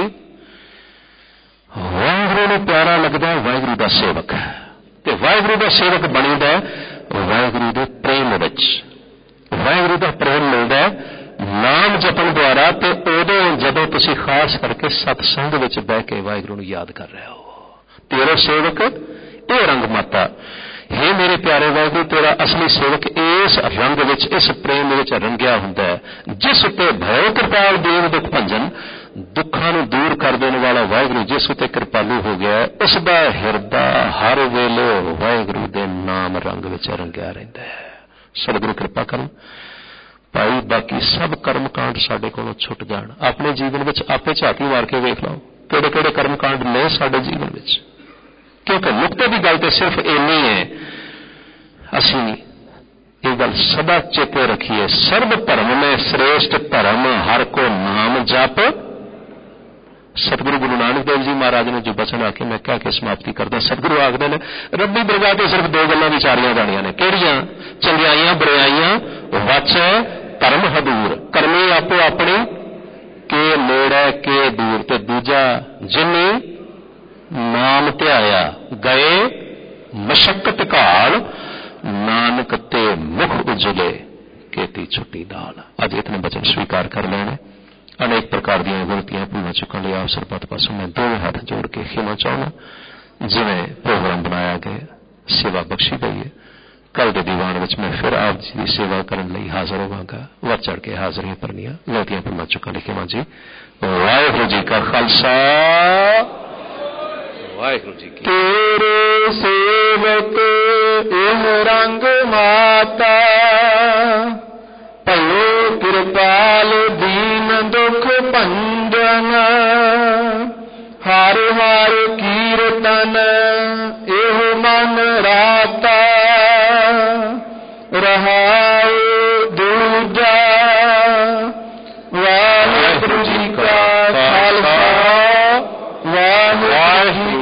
वाहिगुरू नूं प्यारा लगदा वाहिगुरू दा सेवक, ते वाहिगुरू दा सेवक बणीदा वाहिगुरू दे प्रेम विच। वाहिगुरू दा प्रेम मिलदा नाम जपन द्वारा, ते उदों जदों तुसीं खास करके सतसंग विच बह के वाहिगुरू नूं याद कर रहे हो। तेरा सेवक ये रंग माता, हे मेरे प्यारे वाहिगुरू, तेरा असली सेवक इस रंग विच, इस प्रेम विच रंगिया हुंदा है, जिस उते भयो कृपाल दीन दुख भंजन, दुखां नूं दूर कर देने वाला वाहिगुरू जिस उते कृपालू हो गया, उसका हिरदा हर वेले वाहिगुरू दे नाम रंग विच रंगिया रहिंदा है। सतगुरू कृपा करन भाई, बाकी सब कर्म कांड साडे कोलों छुट जाण। अपने जीवन विच आपे झाती मार के वेख लो किहड़े किहड़े कर्म कांड ने साडे जीवन विच, क्योंकि मुक्ति की गल तो सिर्फ इन्नी है। असीं ये गल सदा चेते रखिए, सर्व धर्म में श्रेष्ठ धर्म हर को नाम जप। सतगुरु गुरु नानक देव जी महाराज ने जो बचन आके मैं कह के समाप्ति करदा, सतगुरु आखदे ने रब्बी दरगाह ते सिर्फ दो गल्लां विचारियां जाणियां ने, किहड़ियां? चंगियाइयां बुराइयां वच धर्म हदूर, करमी आपो अपनी के नेड़े के दूर, ते दूजा जिन्नी नाम ध्याया गए मशक्कत घाल, नानक ते मुख उजले केती छुट्टी नाल। अज इतने बचन स्वीकार कर लेने। अनेक प्रकार दी गलतियां भूलां चुकण लई आप सरबत पासों मैं दो हाथ जोड़ के खिमा चाहना। ਜਿਵੇਂ ਪ੍ਰੋਗਰਾਮ ਬਣਾਇਆ ਗਿਆ, ਸੇਵਾ ਬਖਸ਼ੀ ਗਈ ਹੈ। ਕੱਲ੍ਹ ਦੇ ਦੀਵਾਨ ਵਿੱਚ ਮੈਂ ਫਿਰ ਆਪ ਜੀ ਦੀ ਸੇਵਾ ਕਰਨ ਲਈ ਹਾਜ਼ਰ ਹੋਵਾਂਗਾ। ਵੱਧ ਚੜ੍ਹ ਕੇ ਹਾਜ਼ਰੀਆਂ ਭਰਨੀਆਂ ਲੋਟੀਆਂ ਭਰਨਾ ਚੁੱਕਾਂ ਲਿਖੀਆਂ ਜੀ। ਵਾਹਿਗੁਰੂ ਜੀ ਕਾ ਖਾਲਸਾ, ਵਾਹਿਗੁਰੂ ਜੀ ਕੀ। ਤੇਰੇ ਸੇਵਕ ਇਹ ਰੰਗ ਮਾਤਾ, ਭਇਓ ਕਿਰਪਾਲ ਦੀਨ ਦੁਖ ਭੰਜਨ, ਹਰ ਹਰ ਕੀਰਤਨ ਇਹੋ ਮਨ ਰਾਤਾ, ਰਹਾਉ ਦੂਜਾ। ਵਾਹਿਗੁਰੂ ਜੀ ਕਾ ਖਾਲਸਾ, ਵਾਹਿਗੁਰੂ